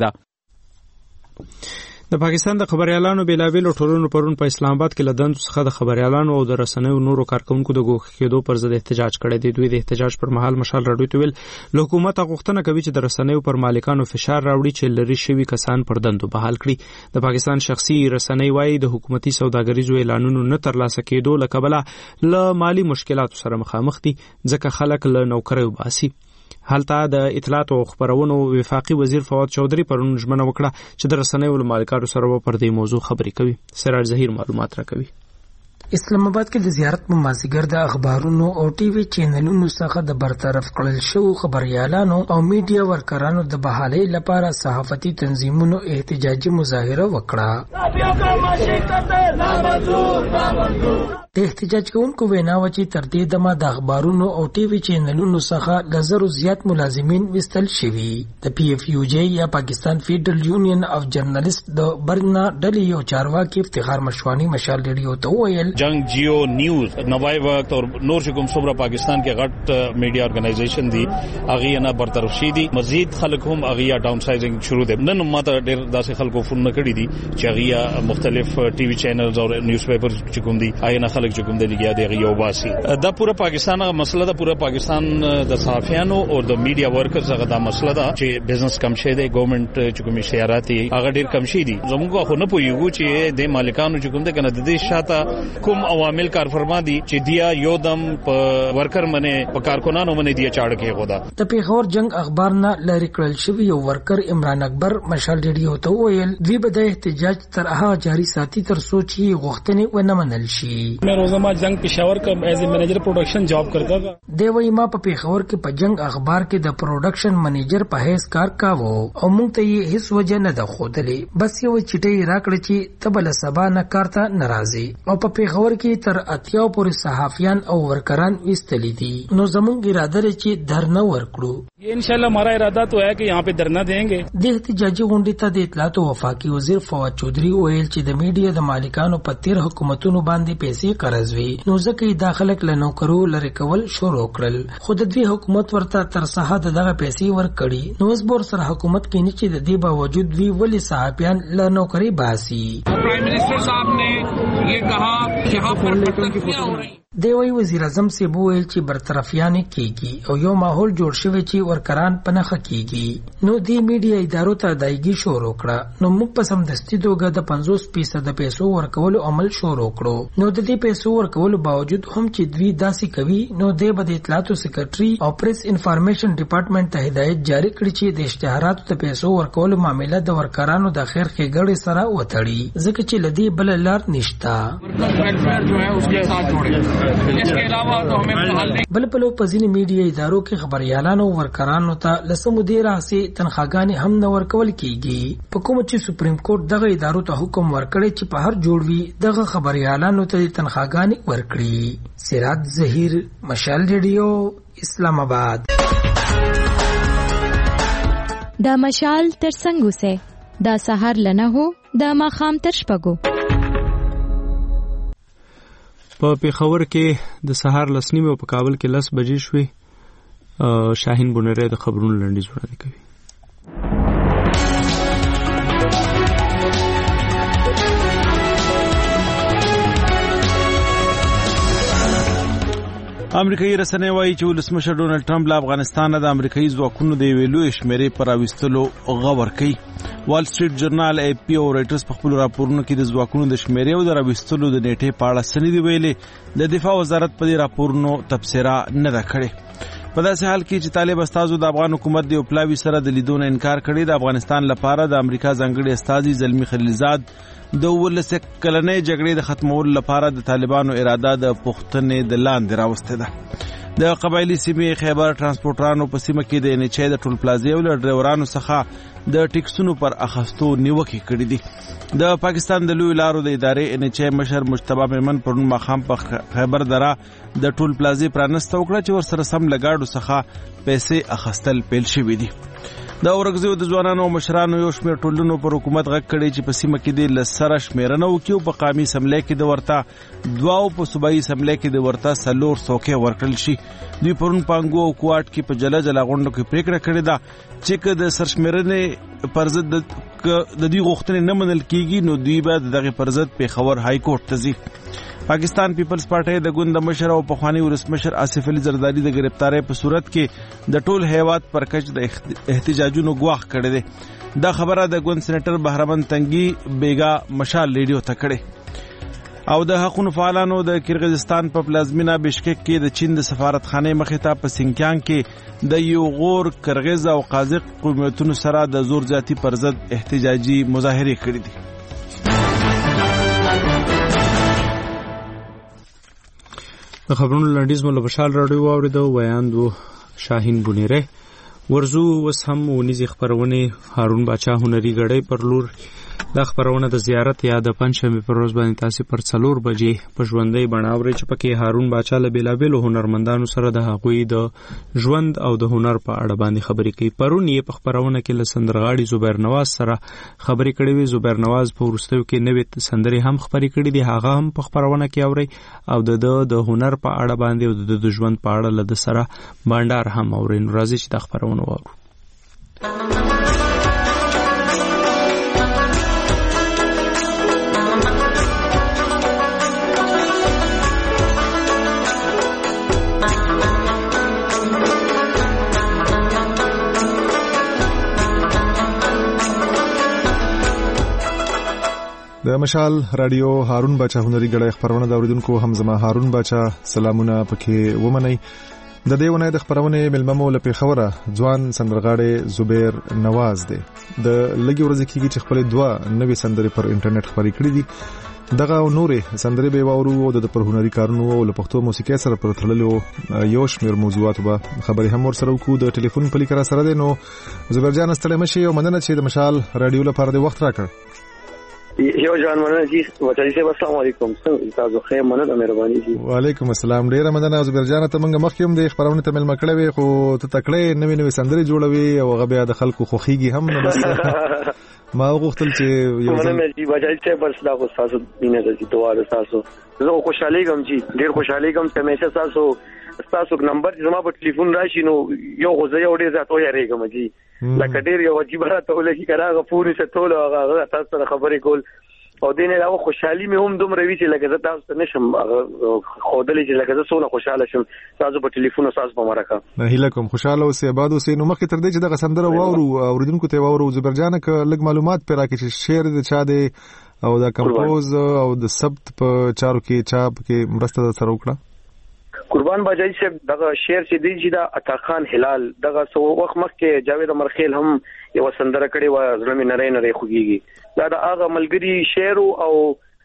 ده. د پاکستان د خبريالانو بیلابیلو ټولنو پرون په اسلام آباد کې لدند څخه د خبريالانو او د رسنیو نورو کارکونکو د ګوښ کېدو پر ضد احتجاج کړی دی. دوی د احتجاج پر مهال مشال راډیو ته ویل له حکومت غوښتنه کوي چې د رسنیو پر مالکانو فشار راوړي چې لري شوی کسان پر دندو بحال کړي. د پاکستان شخصي رسنۍ وایي د حکومتي سوداګریزو اعلانونو نه ترلاسه کېدو له کبله له مالی مشکلاتو سره مخامخ دي ځکه خلک له نوکریو باسي. حالته د اطلاعات او خبرونو وفاقي وزیر فواد چودري پرون ژمنه وکړه چې د رسنیو له مالکانو سره پر دې موضوع خبرې کوي. سراج ظهیر معلومات راکوي. اسلام آباد کې د زیارت په مازیګر د اخبارونو او ټي وي چینلونو څخه د برطرف کړل شو خبريالانو او میډیا ورکرانو د بحالۍ لپاره صحافتي تنظیمونو احتجاجي مظاهره وکړه. د احتجاج کوونکو وینا و چې تر دې دمه د اخبارونو او ټي وي چینلونو څخه لزرو زیات ملازمین وستل شوي. د پی اف یو جی یا پاکستان فیډرل یونین اف جرنالست د برنا ډلې یو چارواکي افتخار مشوانی مشال ریډیو ته ویل جنگ جیو نیوز نوای وخت او نور چې کوم څومره پاکستان کې غټ میډیا ارګنایزیشن دي هغه نه برطرف شي دي. مزید خلک هم هغه ډاون سایزینګ شروع دي. نن ماته ډېر داسې خلکو فون نه کړی دي چې هغه مختلف ټي وي چینلز او نیوز پیپر چې کوم دي هغه نه خلک چې کوم دي لګیا دي یو باسي. دا پورا پاکستان غو مسله ده. پورا پاکستان د صحافیانو او د میډیا ورکرز هغه دا مسله ده چې بزنس کم شي دی. ګورنمنت چې کوم اشتهارات هغه ډېر کم شي دي. زموږ خو نه پوهیږو چې د مالکانو چې کوم دي کنه د دې شاته کوم عوامل کارفرما دي چې دیا یو دم په ورکر منه په کارکونانو منه دیا چاړه کې غودا. د پیښور جنگ اخبار نه لری کړل شوی یو ورکر عمران اکبر مشال ریډیو ته ویل دوی به د احتجاج تر هغه جاری ساتي تر سوچي غوښتنې ونه منل شي. मैं रोजाना जंग पेशावर का as a manager production job करता था. دی وی ما په پیښور کې په جنگ اخبار کې د پروډکشن منیجر په حیث کار کاوه او موږ ته یې هیڅ وجه نه د خودلې. بس یو چټي راکړه چې تبل سبا نه کارته ناراضي. او په پیښور کې تر اتیاو پورې صحافیان او ورکران وستلی دي. نو زموږ اراده لري چې دھرنا ورکړو. انشاءاللہ हमारा इरादा तो है कि यहाँ पे धरना देंगे. د احتجاجي غونډې ته د اطلاعات او وفاقي وزیر فواد چودري ویل چې د میډیا د مالکانو په تیر حکومتونو باندې پیسې قرض وي نو ځکه یې داخله کله نوکرو لری کول شروع کړل. خو د دوی حکومت ورته تر ساحه دغه پیسې ورکړي. نو اوس بور سره حکومت کې نه چې د دې باوجود وی ولی صحافیان له نوکری باسي. प्राइम मिनिस्टर साहब ने ये कहा कि यहाँ पर برطرفیاں हो रही. دی وی وزیر اعظم سی بوویل چې برطرفیان کیږي او یو ماحول جوړ شوی چې ورکران پنهخه کیږي. نو دی میډیا ادارو ته دایګي شروع کړه. نو موږ په سمدستي توګه د 50% پیسو ورکولو عمل شروع کړو. نو د دې پیسو ورکولو باوجود هم چې دوی داسې کوي نو د بد اطلاعاتو سکرټري او پریس انفارمیشن ډپارټمنټ ته هدایت جاری کړی چې د اشتهاراتو ته پیسو ورکولو معاملې د ورکرانو د خیر ښېګړې سره وتړي ځکه چې لدی بل لار نشتا. जो है उसके साथ जोड़े इसके अलावा तो हमें फिलहाल بل په لو پزینی میډیا ادارو کې خبريالانو ورکرانو ته لسمو دی راسي تنخواګانې هم نه ورکول کیږي. په کوم چې سپریم کورټ دغه ادارو ته حکم ورکړي چې په هر جوړوي دغه خبريالانو ته تنخواګانې ورکړي. سراج ظهیر، مشال ریډیو، اسلام آباد. دا مشال تر څنګه سه دا سحر لنه هو دا ماخام تر شپګو. په پیښور کې د سهار 10:30 او په کابل کې 10 بجې شوې. شاهین بونری د خبرونو لنډیز وړاندې کوي. امریکایي رسنۍ وایي چې ولسمشر ډونالد ټرمپ له افغانستان د امریکایي ځواکونو د ویلو شمیرې پر راوستلو غور کوي. وال سټریټ جورنال، اي پی او رائټرز په خپل راپورونو کې د ځواکونو د شمیرې او د راوستلو د نیټې په اړه سندې ویلې. د دفاع وزارت په دې راپورونو تبصره نه ده کړې. په داسې حال کې چې طالب استازو د افغان حکومت د پلاوي سره د لیدو نه انکار کړی، د افغانستان لپاره د امریکا ځانګړي استازي زلمی خلیلزاد د 19 کلنې جګړې د ختمولو لپاره د طالبانو اراده د پښتنې د لاندې راوسته ده. د قبایلی سیمې خیبر ترانسپورټرانو په سیمه کې د NHA د ټول پلازې او ډرایورانو څخه د ټیکسونو پر اخستو نیوکې کړې دي. د پاکستان د لوی لارو د ادارې NHA مشر مجتبی میمن پرون ماښام په خیبر دره د ټول پلازې پرانسته وکړه چې ورسره سم لګاډو څخه پیسې اخستل پیل شوې دي. د اورګزیو د ځوانانو او مشرانو یو شمېر ټولنو پر حکومت غږ کړی چې په سیمه کې د لسره شمیرنه وکړي او په قومي اسمبلی کې د ورته 2 او په صوبایي اسمبلی کې د ورته 4 څوکۍ ورکړل شي. دوی پرون پانګو او کوارټ کې په جلا جلا غونډو کې پریکړه کړې ده چې که د سرشمیرنې پر ضد د دې غوښتنې نه منل کیږي نو دوی به دغه پر ضد پیښور های کورټ ته ځي. پاکستان پیپلز پارټي د ګوند مشر او پخوانی ولسمشر آصف علي زرداری د گرفتاری په صورت کې د ټول هیواد پر کچ د احتجاجونو ګواښ کړی دی. دا خبره د ګوند سېنیټر بهرمن تنګي بیگا مشال ریډیو ته کړې. او د حقوقو فعالانو د کرغیزستان په پلازمینه بشکک کې د چین د سفارتخانه مخې ته په سینکیان کې د یو غور کرغیز او قازق قومیتونو سره د زور زیاتی پر ضد احتجاجي مظاهره کړې دي. د خبرونو لنډیز مو له بشال راډیو واوریدو. ویاندو شاهین بونری ورزو وس هم ونیزي خبرونه هارون باچا هنري غړې پر لور. د خبرونه د زیارت یا د پنځمې پر ورځ باندې تاسو پر 4 بجې په ژوندۍ بڼاوري چې پکې هارون باچا له بیلابیلو هنرمندانو سره د هغوی د ژوند او د هنر په اړه باندې خبرې کوي. پرون یې په خبرونه کې له سندرغاړي زبیر نواز سره خبرې کړې وي. زبیر نواز په ورستیو کې نوې سندرې هم خبرې کړې دي، هغه هم په خبرونه کې اوري او د هنر په اړه باندې او د ژوند په اړه له سره باندې هم اوري. نو راځي چې د خبرونه واورو. د مشال رادیو هارون باچا هنري غړې خبرونه د اوریدونکو همزما هارون باچا سلامونه پکې ومني. د دې ونې د خبرونه ملممو له پیښوره ځوان سندرغاړي زبیر نواز دی. د لګي ورځ کېږي چې خپل 2 نوې سندرې پر انټرنیټ خبرې کړې دي. دغه نورې سندرې به وورو او د پر هنري کارونو او له پښتو موسیقي سره پر تړلو یو شمېر موضوعات به خبرې هم ورسره وکړو. د ټلیفون په لیکره سره دی. نو زبیر جان ستړي مشي او مننه چې د مشال رادیو لپاره د وخت راکړ. یو جان مننه جی وچای صاحب السلام علیکم. تاسو خیر مننه مهرباني جی. وعلیکم السلام. ډیره مننه زبیر جان ته موږ مخکې هم د خبرونه ته ملما کړې وي خو ته تکړه نوې سندرې جوړوي او هغه بیا د خلکو خوخيږي هم نو بس ما وغوښتل چې یو مننه جی وچای صاحب بس دا خو تاسو دینه د دوه تاسو زه خوشاله کوم جی ډیر خوشاله کوم چې همیشه تاسو نمبر زما په ټلیفون راشي نو یو غوځي او ډیر ځاتو یې رېګم جی لکه ډیر یو عجیب راته ولګي کراغه پوری څه ټول هغه تاسو سره خبرې کول او دینه دا خوشحالي مې هم دومره وی چې لکه زه تاسو نشم خودلې چې لکه زه څونه خوشاله شم تاسو په ټلیفون تاسو په مرکه نه هیله کوم خوشاله اوسې آباد اوسې. نو مخکې تر دې چې دغه سندره واورو اوریدونکو ته واورو زبیر جان ک لګ معلومات پر راکې چې شعر د چا دی او د کمپوز او د سبت په چارو کې چاپ کې مرسته سره وکړه. قربان باجای صاحب دغه شعر چې دی چې دا عطا خان هلال دغه سو وخت مخکې جاوید امرخیل هم یو سندره کړې و زلمې نری نری خوږیږي. دا د هغه ملګری شعر او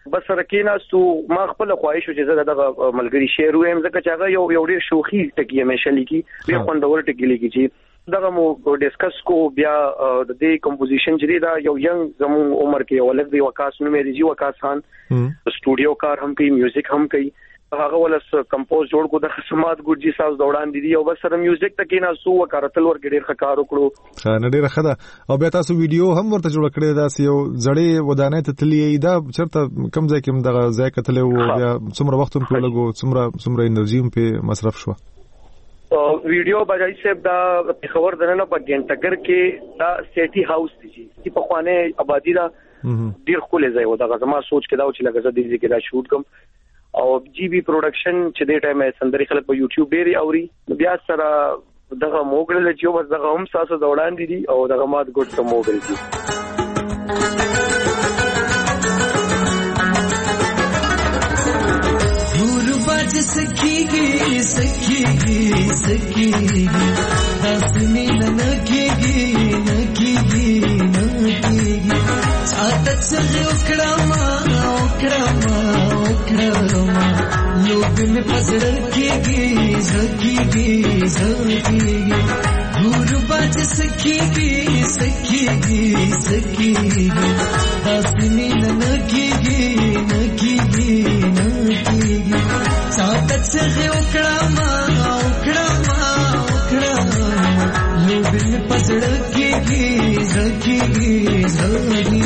بس سره کېناستو ما خپل خواهش چې زه دغه ملګری شعر وایم ځکه چې هغه یو ډیر شوخي ټکی همیشه لیکي ډیر خوندور ټکی لیکي چې دغه مو ډیسکس کو بیا د دې کمپوزیشن چې دا یو ینګ زمو عمر کې ولر دی وکاس نو مې دی وکاس خان سټوډیو کار هم کوي میوزیک هم کوي هغه ولس کمپوز جوړ کو د خصمات ګورجی ساز دوړان دي او بس سره میوزیک تکې نه سو وکارتل ورګ ډیر ښکار وکړو نه ډیر خدا او بیا تاسو ویډیو هم ورته جوړ کړی دا یو زړې ودانې ته تللی دا چرته کم ځای کې دغه ځای کتلې او بیا څومره وخت په لګو څومره انرژي په مصرف شو ویډیو بجای صاحب دا خبر درنه په ګنټګر کې دا سیټي هاوس دی چې په خوانه آبادی دا ډیر خولې ځای و دا زما سوچ کې دا چې لګا زه دې کې دا شوټ کوم او جی بي پروډکشن چې د ټایم سندري خلک په یوټیوب ډېری اوري بیا سره دغه موګل چې بس دغه هم ساسو دوړان دي او دغه مات ګډ ته موګل دي सखीगी सखीगी सखीगी दासनी नकीगी नकीगी नकीगी सातत से उकड़ामा उकड़ामा उकड़ामा लोग में पसड़ कीगी सखीगी सखीगी गुरबाज सखीगी सखीगी सखीगी दासनी नकीगी नकीगी नकीगी सातत से उकड़ामा उकड़ामा उकड़ामा लोग में पसड़ कीगी सखीगी सखीगी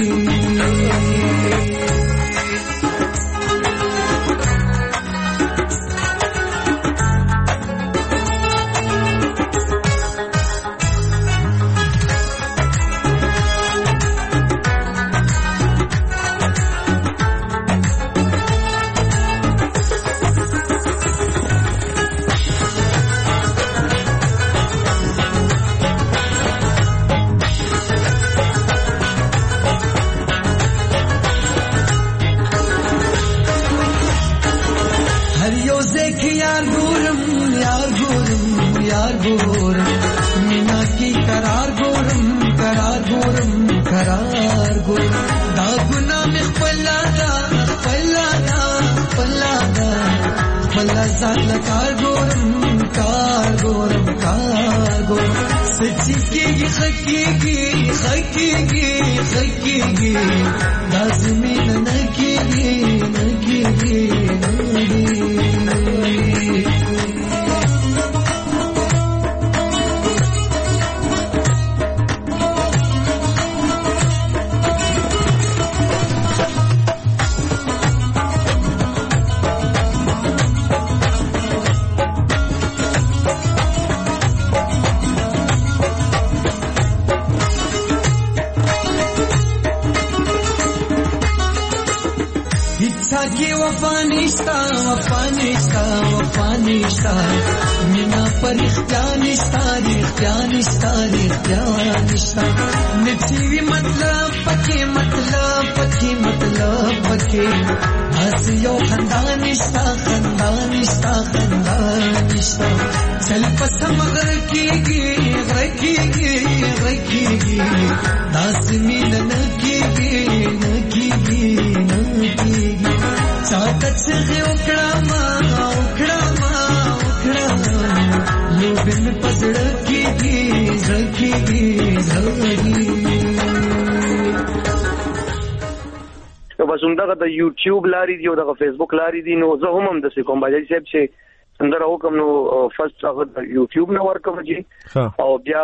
د یوټیوب لاري دی او د فیسبوک لاري دی نو زه هم د کوم باجی صاحب چې سندره وکم نو فرست هغه د یوټیوب نه ورکم جی او بیا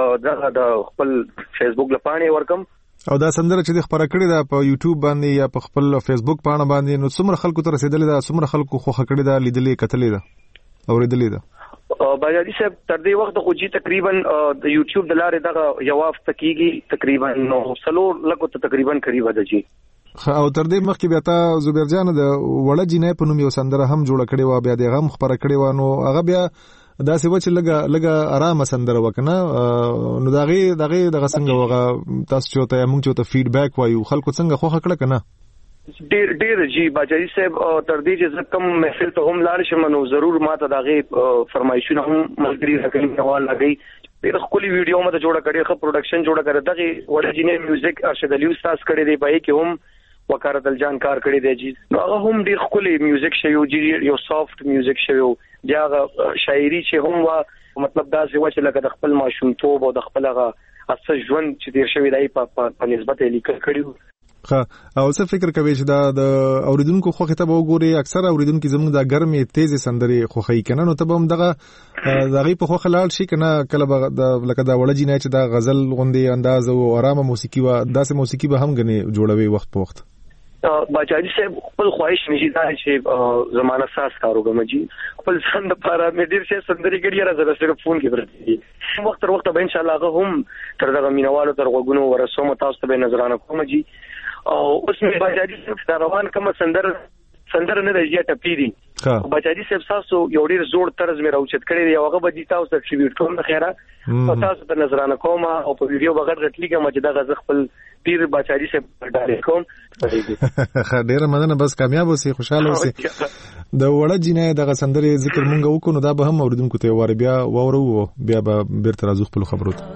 د خپل فیسبوک لپاره ورکم او دا سندره چې د خبره کړې ده په یوټیوب باندې یا په خپل فیسبوک باندې باندې نو څومره خلکو ته رسیدلې ده څومره خلکو خوښه کړې ده لیدلې کتلې ده اوریدلې ده باجی صاحب تر دې وخت خو جی تقریبا د یوټیوب د لارې دغه یواف تکیږي تقریبا 900 لکه تقریبا قریب ده جی او تر دې مخکې بیا تا زبیر جان د وړه جنې په نوم یو سندره هم جوړه کړې و بیا د غم خبره کړې و نو هغه بیا داسې و چې لګه آرامه سندره وکنه نو دغه څنګه وغه تاسو چوته موږ چوته فیډبیک وایو خلکو څنګه خوښه کړه کنه ډیر جی باجی صاحب تر دې چې کم محفل ته هم لاړ شم نو ضرور ماته دغه فرمایشونه هم ملګری راکړي نوال لګي ډیر خولي ویډیو ماته جوړه کړې خو پروډکشن جوړه کړې دغه وړه جنې میوزیک ارشد علي استاد کړې دی پای کې هم وقار دلجان کار کړی دی جی نو هغه هم ډیر خولي میوزیک شوی یو سافت میوزیک شوی بیا شاعري چې هم وا مطلب دا چې لکه د خپل ماشومتوب او د خپل هغه اصل ژوند چې تیر شوی دی په نسبت لیکل کړیو. او څه فکر کوي چې دا د اوریدونکو خوخه ته وګوري اکثر اوریدونکو زموږ د ګرمې تیزه سندري خوخی کنه نو ته هم دغه په خوخه لاړ شي کنه کله لکه دا وړه جنای چې دا غزل غوندي انداز او آرامه موسیقي و داسې موسیقي به هم غني جوړوي وخت په وخت. باچاجي صاحب خپل خواهش نشي دا چې زمانہ ساس کاروګم جی خپل ځان د پاره مې ډیر څه سندري کړي راځه صرف فون کې پرتی وخت تر وخت به ان شاء الله هم تر دغه مینوالو تر وګونو ورسوم تاسو ته نظرانه کوم جی او اوس مې باچاجي صاحب روان کوم سندر نه دی ټپی دي باچاجي صاحب تاسو یو ډیر زوړ طرز مې راوچت کړی دی هغه به تاسو ته ټریبیوټ کوم د خیره او تاسو ته نظرانه کوم او په ویډیو بغیر غټلی کوم چې دا غزه خپل پیر باچاجي صاحب ډارې کوم ډیر مننه بس کامیاب اوسئ خوشاله اوسئ. د وړه جنای دغه سندري ذکر مونږ وکړو نو دا به هم اوریدونکو ته واره بیا وورو بیا به بیرته راځو خپل خبرو ته.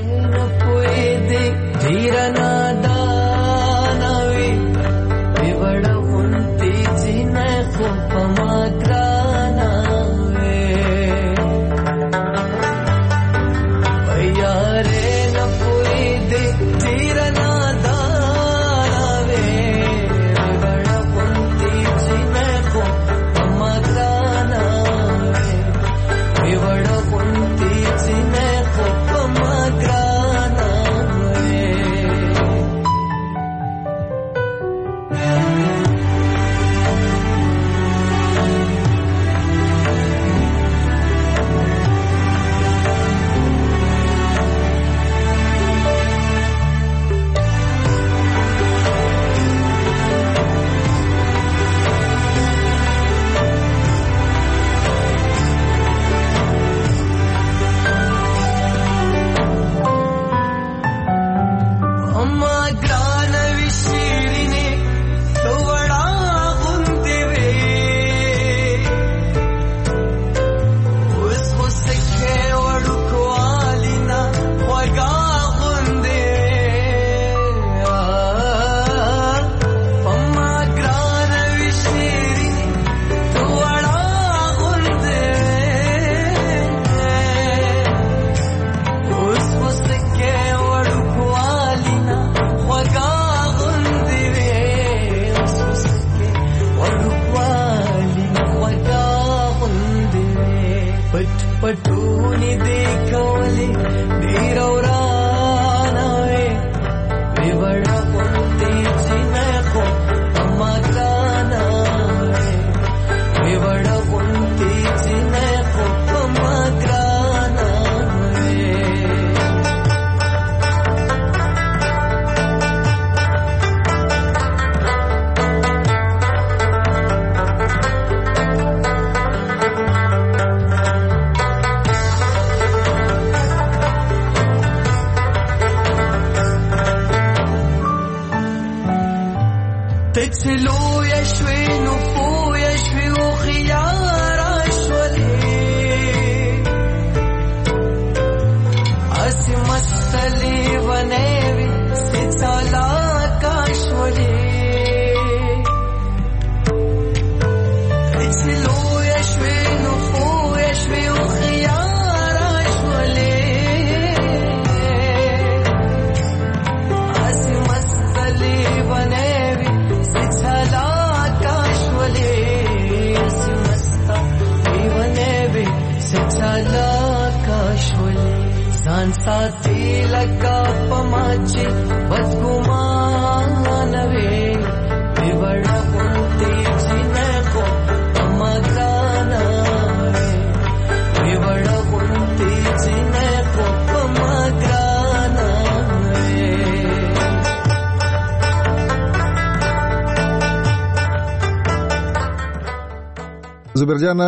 زبرجانه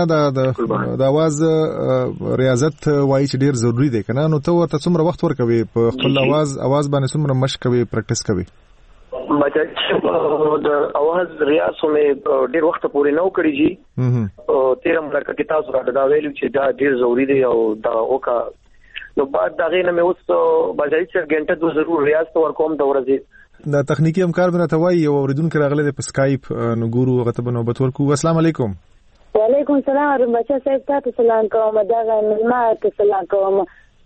د आवाज ریاضت وایي چې ډیر ضروری دی کنه نو ته ورته څومره وخت ورکوي په خپل आवाज باندې څومره مشق کوي پریکټیس کوي؟ د आवाज ریاض مې ډیر وخت پورې نو کړی جی 13 مرکه کې تاسو راته دا ویلو چې دا ډیر ضروری دی او دا وکا نو بعد دا غینه مې اوس بجای چې ګنټه 2 ضرور ریاض ته ورکوم د ورځې د تخنیکی همکار مې راته وایي یو اوریدونکو راغلی دی په سکایپ نو ګورو هغه ته به نوبت ورکو. السلام علیکم. وعلیکم السلام ورحمة الله تاسو سلام کوم دا ملما سلام کوم.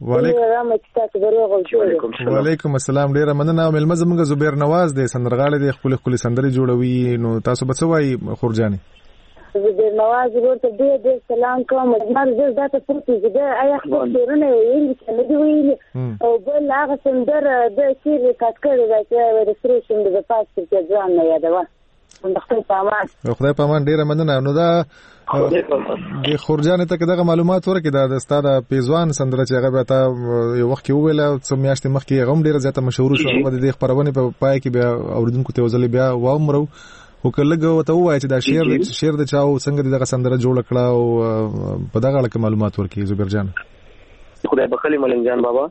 وعلیکم السلام. ډیره مننه. ملما زمونږ زبیر نواز دی سندرغاړی دی خپل سندرې جوړوي نو تاسو به څه وایي خورجانې؟ زبیر نواز ورته ډېر سلام کوم. زموږ زړه دا ته پوښتنه ده آیا خپل شعرونه ویلي چې نه دي ویلي او بل هغه سندره د شعر ریکارډ کړی دی چې د سرو شونډو د پاس کې ځان نه یادوه. خدای په امان. ډیره مننه. نو دا د خورجانې ته دغه معلومات ورکړي دا د ستا د پیزوان سندره چې هغه به تا یو وخت کې وویله څو میاشتې مخکې هغه هم ډېره زیاته مشهور شو. هغه د دې خپرونې په پای کې بیا اورېدونکو ته یو ځل بیا واومرو خو که لږ ورته ووایه چې دا شعر د چا او څنګه دغه سندره جوړه کړه او په دغه اړه کې معلومات ورکړي زبیر جان. خدای بخلي ملنګ جان بابا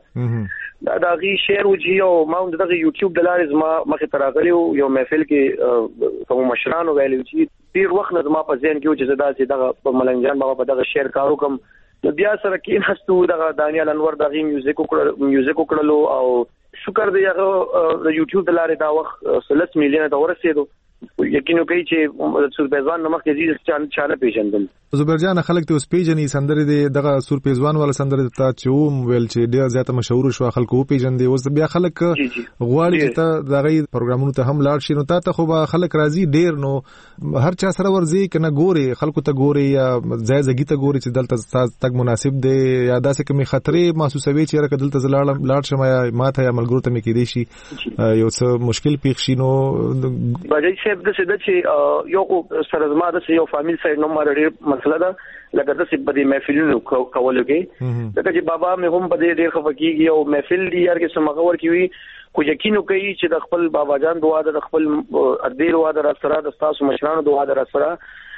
دا غي شعر وجي او ما دغه یوټیوب د لارې زما مخې ته راغلی یو محفل کې کوم مشرانو ویلي چې ډیر وخت نه زما په ذهن کې و چې دا چې دغه ملنګ جان بابا په دغه شعر کارو کوم نو بیا سره کې هستو دغه دانیال انور دغه میوزیک وکړلو او شکر دی هغه د یوټیوب د لارې دا وخت 30 میلیونه ته ورسېدو. یقینو کوي چې سور پیزوان نمک کې چانه پیژندل. زبیر جان خلک ته اوس پیژني سندرې دی دغه سور پیزوان والا سندرې ته چې ویل چې ډیر زیاته مشهور شو خلکو پیژندي. اوس بیا خلک غواړي چې ته دغه پروګرامونو ته هم لاړ شي نو ته خو به خلک راځي ډیر نو هر چا سره ورځي کنه ګوري خلکو ته ګوري یا ځای ته ګوري چې دلته تک مناسب دی یا داسې کومې خطرې محسوسوي چې راکه دلته لاړ شم یا ماته یا ملګرو ته مې کېدی شي یو څه مشکل پیښ شي نو صاحب د څه چې یو سره زما د یو فامیل سایډ نو ماره مسله ده لکه د څه په دې محفلونو کولو کې لکه چې بابا مې هم په دې ډېر خفقېږي او محفل دی یار کې سمغور کی وي خو یقینو کوي چې د خپل بابا جان دعا د خپل ادي دعا د سره د تاسو مشرانو دعا د سره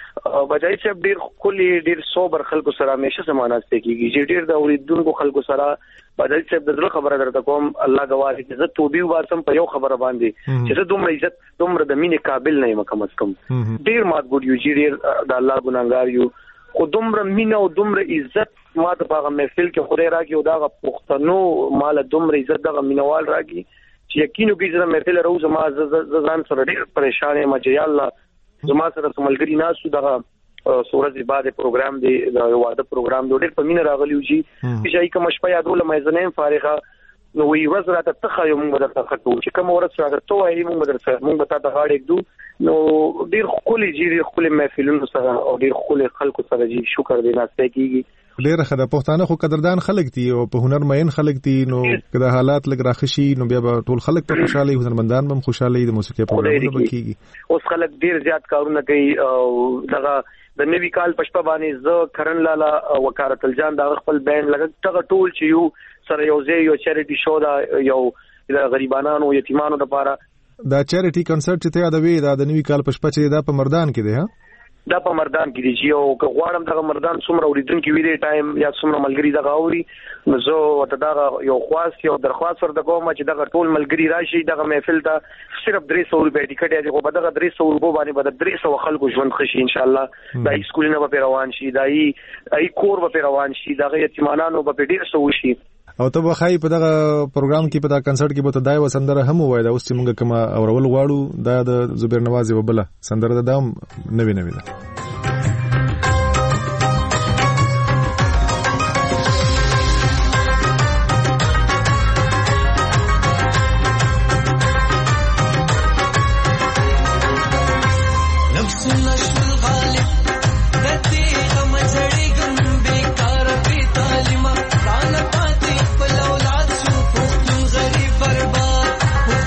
بجای چې ډېر صبر خلکو سره همیشه سماناسته کیږي چې ډېر د اوریدونکو خلکو سره بجای چې د زړه خبره درته کوم الله گواهی چې زه توبې واسم په یو خبره باندې چې زه دومره عزت دومره د مینې قابل نه یم کم از کم ډېر مات ګور یو چې ډېر د الله ګناګار یو خو دومره مینه او دومره عزت ما ته په محفل کې خدای راکړي او دا پښتنو مال دومره عزت دغه مینوال راکړي چې یقینو کې زما محفل روز ما ځان سره ډېر پریشان یم چې الله زما سره سملګری ناسو دغه سورج بعد پروګرام دی د واده پروګرام د ډېر په مینه راغلی و چې شای کوم شپه یادول مې زنه فارغه نو وی ورځ راته تخه یو موږ درته خطو چې کوم ورځ راغله ته وایي موږ درته موږ به تاسو غاړې کړو نو ډېر خولي محفلونو سره او ډېر خولي خلکو سره جی شکر دی ناشته کیږي. ډېر خدای پښتانه خو قدردان خلک دي او په هنر مین خلک دي نو کله حالات لګ راخشي نو بیا به ټول خلک په خوشاله هنرمندان هم خوشاله دي موسیقي پروګرامونه بکیږي. اوس خلک ډېر زیات کارونه کوي او دغه د نوی کال پښپا باندې ز کرن لالا وکارت الجان دا خپل بینډ لګ ټول چې یو سره یو ځای یو چیریټي شو دا یو د غریبانو یتیمانو لپاره دا چیریټي کنسرت چې ته یادوي دا د نوی کال پښپا چې دا په مردان کې دی ها دا په مردان کې دی چې یو غواړم دغه مردان څومره اوریدونکو وی دی ټایم یا څومره ملګری دغه اوري نو زه وته دا یو خواست یو درخواست ورته کوم چې دغه ټول ملګری راشي دغه محفل ته صرف 300 روپے ټیکټ دی خو په دغه 300 روپے باندې به 300 خلکو ژوند خشي ان شاء الله دا اسکولونه به روان شي دا ای کور به روان شي دغه یتیمانانو به ډیر سو شي او ته به خای په دغه پروګرام کې په دا کنسرت کې به ته دای وسندره هم وای دا اوس چې موږ کوم اورول غواړو دا د زبیر نواز وبله سندره د دام نوی ده.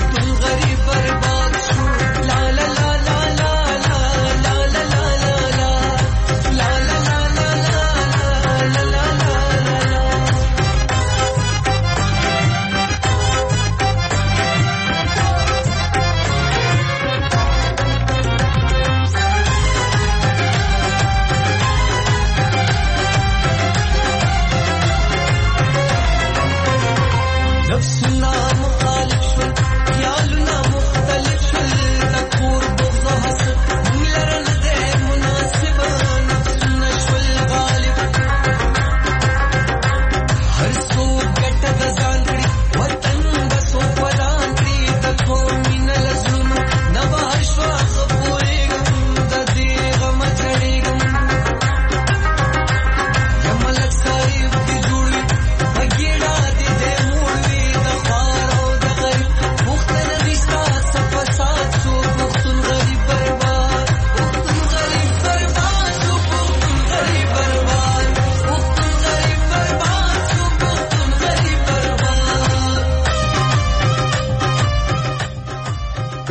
La la la la la la la la la la la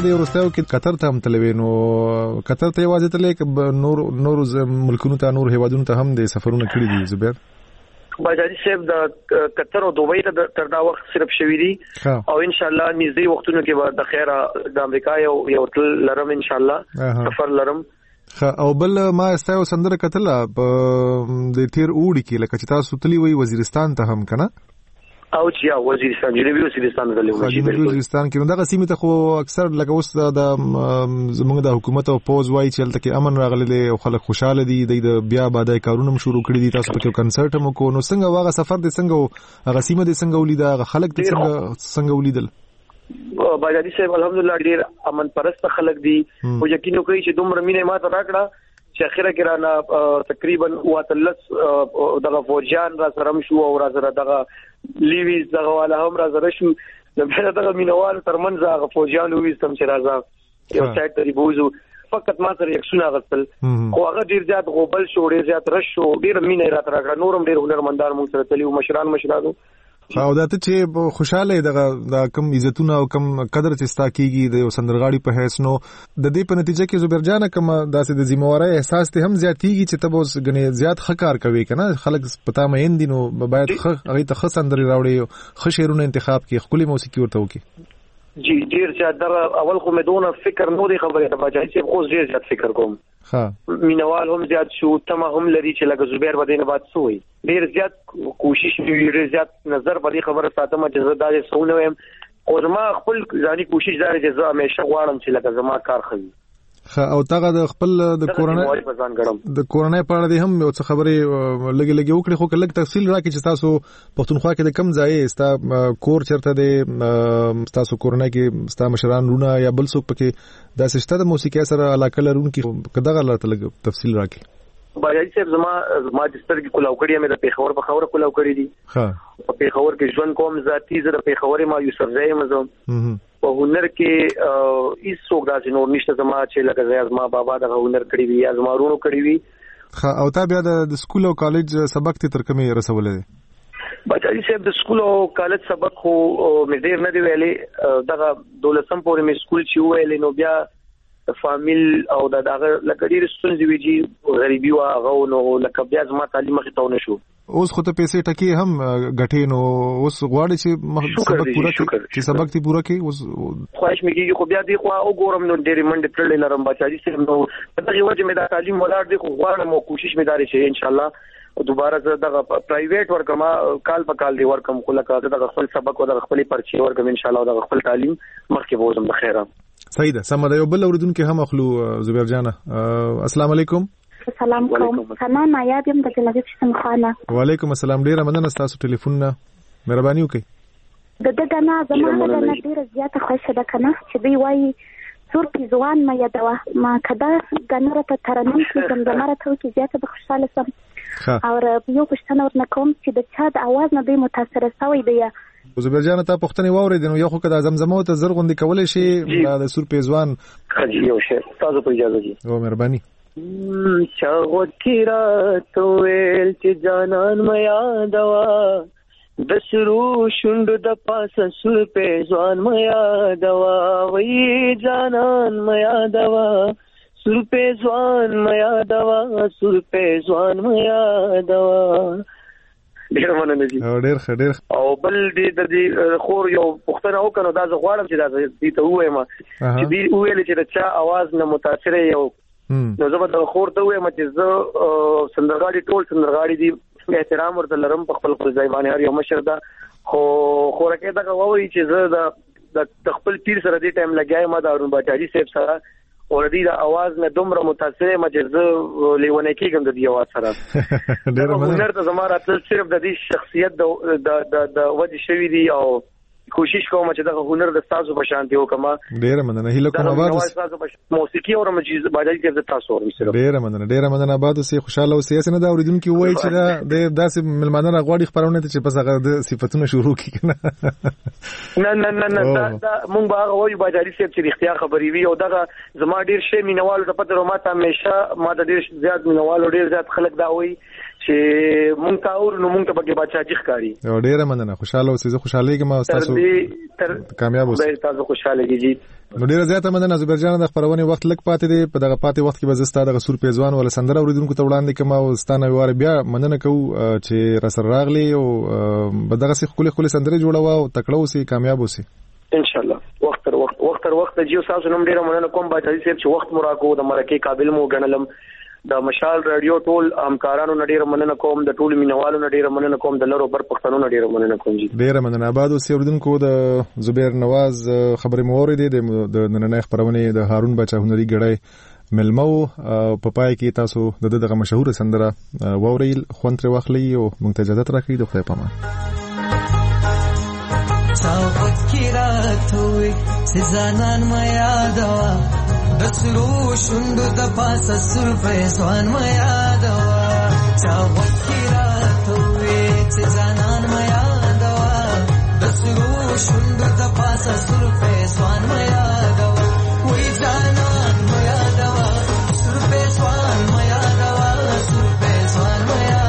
د ورستیو کې قطر ته هم تلوي نو قطر ته یوازې تلې نور ملکونو ته نور هیوادونو ته هم د سفرونه کړی دي زبیر باجادي صاحب د قطر او دوبۍ ته تر دا وخت صرف شوی دي او ان شاء الله نږدې وختونو کې به د خیره د امریکا یو تل لرم ان شاء الله سفر لرم او بل ما استایو سندره کتله د تیر اوړي کې لکه چې تاسو تلی وي وزیرستان ته هم کنه او چې وزیرستان جنوبي وزیرستان ته لوي جنوبي وزیرستان کې نو دغه سیمه ته خو اکثر لکه اوس د زموږ د حکومت او پوز وای چې هلته کې امن راغلی دی او خلک خوشاله دي د بیا بادای کارونه شروع کړي دي تاسو په کنسرت هم کو نو څنګه واغه سفر دي څنګه هغه سیمه دي څنګه ولید هغه خلک دي څنګه ولیدل باجادي صاحب الحمدلله ډیر امن پرست خلک دي او یقین کوي چې دومره مینه ماته راکړه چې اخره کې رانا تقریبا واتلس دغه فوجان را سره شو او را سره دغه لیویز دغه والا هم را سره شو د بل دغه مینوال ترمنځ هغه فوجان وېستم چې راځه یو سایت ته بوزو فقط ما سره یک سونه غسل خو هغه ډیر زیات غوبل شو ډیر زیات رش شو ډیر مینه را ترګه نورم ډیر هنرمندان مو سره تلیو مشرانو او دا ته چې خوشاله دغه کم عزتونه او کم قدر چې ستا کیږي د یو سندرغاړي په حیث نو د دې په نتیجه کې زبیر جان کوم داسې د ذمہواری احساس ته هم زیاتېږي چې تاسو غني زیات خکار کوي کنه خلک پتا مې دي نو باید هغه ته خسندري راوړي خو شعرونه انتخاب کې خپل موسیقي ورته وکي جی ډیر زیات در اول خو مې دونه فکر نو دی خبره ته باجای چې خو ډیر زیات فکر کوم ها مینوال هم زیات شو تمه هم لري چې لکه زبیر بدینه بات سوې ډیر زیات کوشش ډیر زیات نظر په خبره ساتم چې زه دا څونه ويم او زما خپل ځاني کوشش دار چې زه همیشه غواړم چې لکه زما کار خوي او تاغه د خپل د کورونای په اړه هم یو څه خبرې لګي وکړي خو کله تفصیل راکړي چې تاسو پښتونخوا کې د کم ځای ستا کور چرته دی تاسو کورونای کې ستا مشران رونه یا بل څوک پکې د سشته د موسیقي سره علاقه لرونکي کداغه لږ تفصیل راکړي باجای صاحب زما ماجستر کې کولاو کړی مې د پیښور په خبره کولاو کړی دي ها په پیښور کې ژوند کوم ذاتی زره پیښورې ما یو سرځای مزه په هنر کې هیڅ څوک داسې نور نشته زما چې لکه زما بابا د هنر کړی وي یا زما رونو کړی وي او تا بیا د سکول او کالج سبق ته تر کومه رسولې بچای صاحب د سکول او کالج سبق خو مې ډیر نه دی ویلې دغه دولسم پورې مې سکول چې ویلې نو بیا فامیل او دغه لکه ډیر ستونزې ویجی غریبي وا غو نو لکه بیا زما تعلیم مخې ته ونه شو اوس خو ته پیسې ټکی هم غټې نو اوس غواړي چې سبق پوره کړي چې سبق تی پوره کړي اوس خواهش مې خو بیا دی خو او ګورم نو ډېر منډه تړلې لرم بچاجي صرف نو دغه وجه مې د تعلیم ولاړ دی خو غواړم او کوشش مې داري چې ان شاء الله دوباره زه دغه پرایویټ ورکم کال په کال دی ورکم خو لکه دغه خپل سبق او دغه خپل پرچی ورکم ان شاء الله دغه خپل تعلیم مخکې وزم د خیره صحیح ده سم ده یو بل اوردونکو هم اخلو زبیر جان السلام علیکم سلام کوم سلام نایاب یم د جناب شتم خانه وعلیکم السلام ډیر مننه تاسو ټلیفون نه مهرباني وکړئ د دغه نه زموږ د ډیره زیاته خوښه ده کنه چې دی وایي څور پیزوان ما یادوه ما کدا غنره ته ترنم کې زمزمه ته کې زیاته به خوشاله سم او یو پښتنه ورنه کوم چې د چا د आवाज نه دی متاثر شوی دی زبیر جان ته پښتني واورید نو یو خو کدا زمزمه ته زرغوندي کولای شي د سور پیزوان خجی یو شی تاسو په اجازه دي او مهرباني چاغوت کی رات ویل چې جانان میا دوا د شرو شوند د پاسه سور پیزوان میا دوا وی جانان میا دوا سور پیزوان میا دوا سور پیزوان میا دوا ډیر مننه دي ډیر او بل دې خور یو پښتنه وکنو دا زه غواړم چې دا دې ته وایم چې دې ویل چې د چا आवाज نه متاثر یو نو زه به د خور ته وایم چې زه سندرغاړي ټول سندرغاړي دي احترام ورته لرم په خپل ځای باندې هر یو مشر دا خو خورکه دا وایي چې زه د خپل پیر سره دې ټایم لګیایم ما د ارون باچاجي صاحب سره اوردی د आवाज نه دومره متاثر ما چې زه لیونه کېږم د دې आवाज سره ډېر مننه ته زما راتل صرف د دې شخصیت د وجه شوی دی او کوشش کوم چې د هنر د تاسو په شان دی وکما ډیر مننه هیله کوم آواز موسیقي او رمجیز باجای کې د تاسو ورم سره ډیر مننه آباد اوسې خوشاله اوسې نه دا اوریدونکو وایي چې د داسې ملمانه غواړي خبرونه ته چې پس هغه د صفاتونو شروع کی کنه نه دا مونږ به وایو باجای چې اختیار خبري وي او دغه زما ډیر شی مینوالو ته پته ما ته همیشه ما د ډیر زیات مینوالو ډیر زیات خلک دا وایي چې مونږ ته اور نو مونږ ته پکې بچاجي ښکاری. او ډیره مننه، خوشاله اوسئ. زه خوشاله یم تاسو کامیاب اوسئ. تاسو خوشاله کیږئ. نو ډیره زیاته مننه زبیر جان. د خبرونه وخت لک پاتې دی، په دغه پاتې وخت کې به زستا د غسور پیزوان ول سندره اوریدونکو ته وړاندې کوم او ستانه واره بیا مننه کو چې را سره راغلی او به دغه سي خولي سندره جوړوا او تکړه اوسئ، کامیاب اوسئ ان شاء الله. وخت تر وخت جیو تاسو نوم ډیره مننه کوم باچا صاحب چې وخت مراکو د مرکه قابل مو غنلم. د مشال رادیو ټول همکارانو نډیره مننه کوم، د ټول مینوالو نډیره مننه کوم، د لرو بر پښتنو نډیره مننه کوم. جی ډیره مننه. آباد اوسئ. اوریدونکو د زبیر نواز خبرې موري دي د نننۍ خبرونه د هارون بچا هنري ګړی ملمو په پای کې تاسو دغه مشهور سندره ووريل خوند تر واخلي او مونږ ته اجازه راکړئ. د خدای پامان. چاوکیراتوي سزانان ما یادوا دسرو شوندو د پاسه سرفه ځوان ما یادوا. چاوکیراتوي سزانان ما یادوا دسرو شوندو د پاسه سرفه ځوان ما یادوا. وای ځانان ما یادوا سرفه ځوان ما یادوا سرفه ځوان ما یادوا.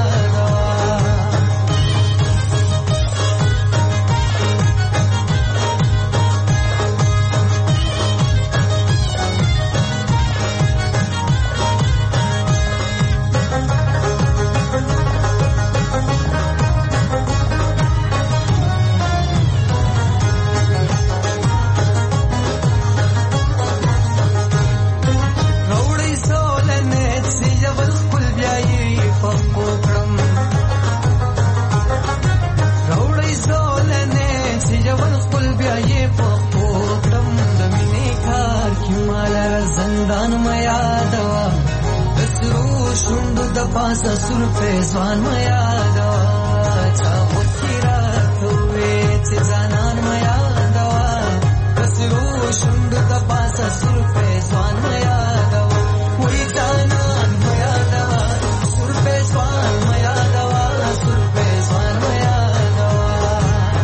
پاسه سرفه ځوان ما یادوا. چاوکیراتوي ځانان ما یادوا دسرو شوندو د پاسه سرفه ځوان ما یادوا. وای ځانان ما یادوا سرفه ځوان ما یادوا سرفه ځوان ما یادوا.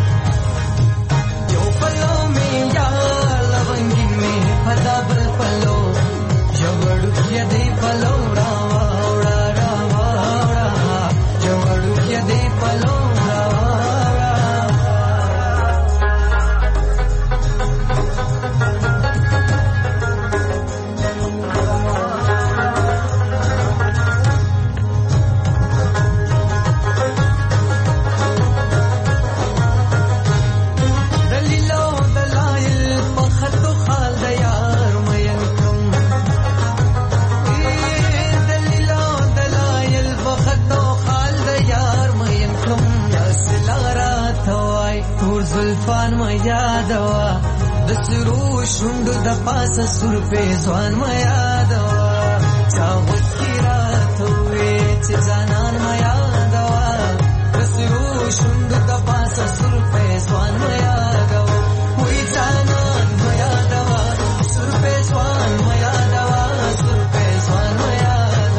یو پلو می یا لونګین می پدا بل پلو جوړو کې دی پلو را زلفان ما یادوا دسرو شوندو د پاسه سرفه ځوان ما یادوا. چاوکیراتوي ځانان ما یادوا دسرو شوندو د پاسه سرفه ځوان ما یادوا. وای ځانان ما یادوا سرفه ځوان ما یادوا سرفه ځوان ما یادوا.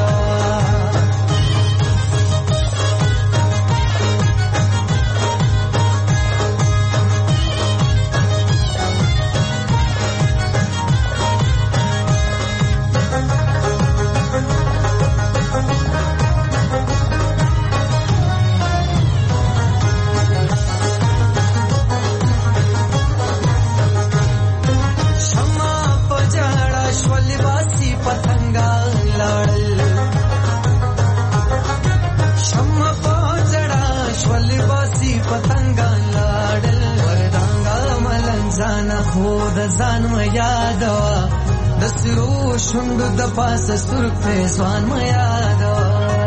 ځان ما یادوا دسرو شوندو د پاسه سرفه ځوان ما یادوا.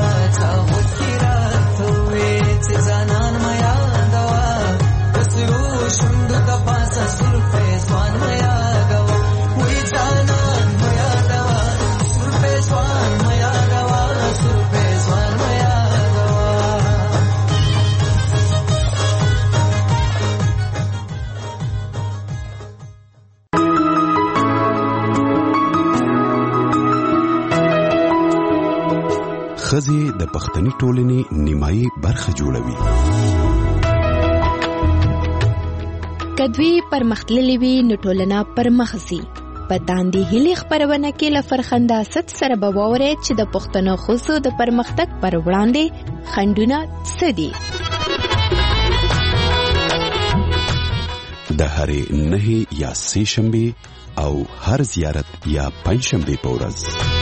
چاوکیراتوي ځانان ما یادوا دسرو شوندو د پاسه سرفه ځوان ما یادوا. وای ځانان ما یادوا سرفه ځوان ما یادوا سرفه ځوان ما یادوا. ښځې د پښتني ټولنې نیمایي برخه جوړوي. کدوې پرمختللې وي نو ټولنه پرمخ ځي په تاندې هلي خبرونه کې له فرخنده ست سره به واورئ چې د پښتنو ښځو د پرمختګ پر وړاندې خنډونه څه دي. د هرې 9 یا 3 شنبه او هر زیارت یا پنځشنبه په ورځ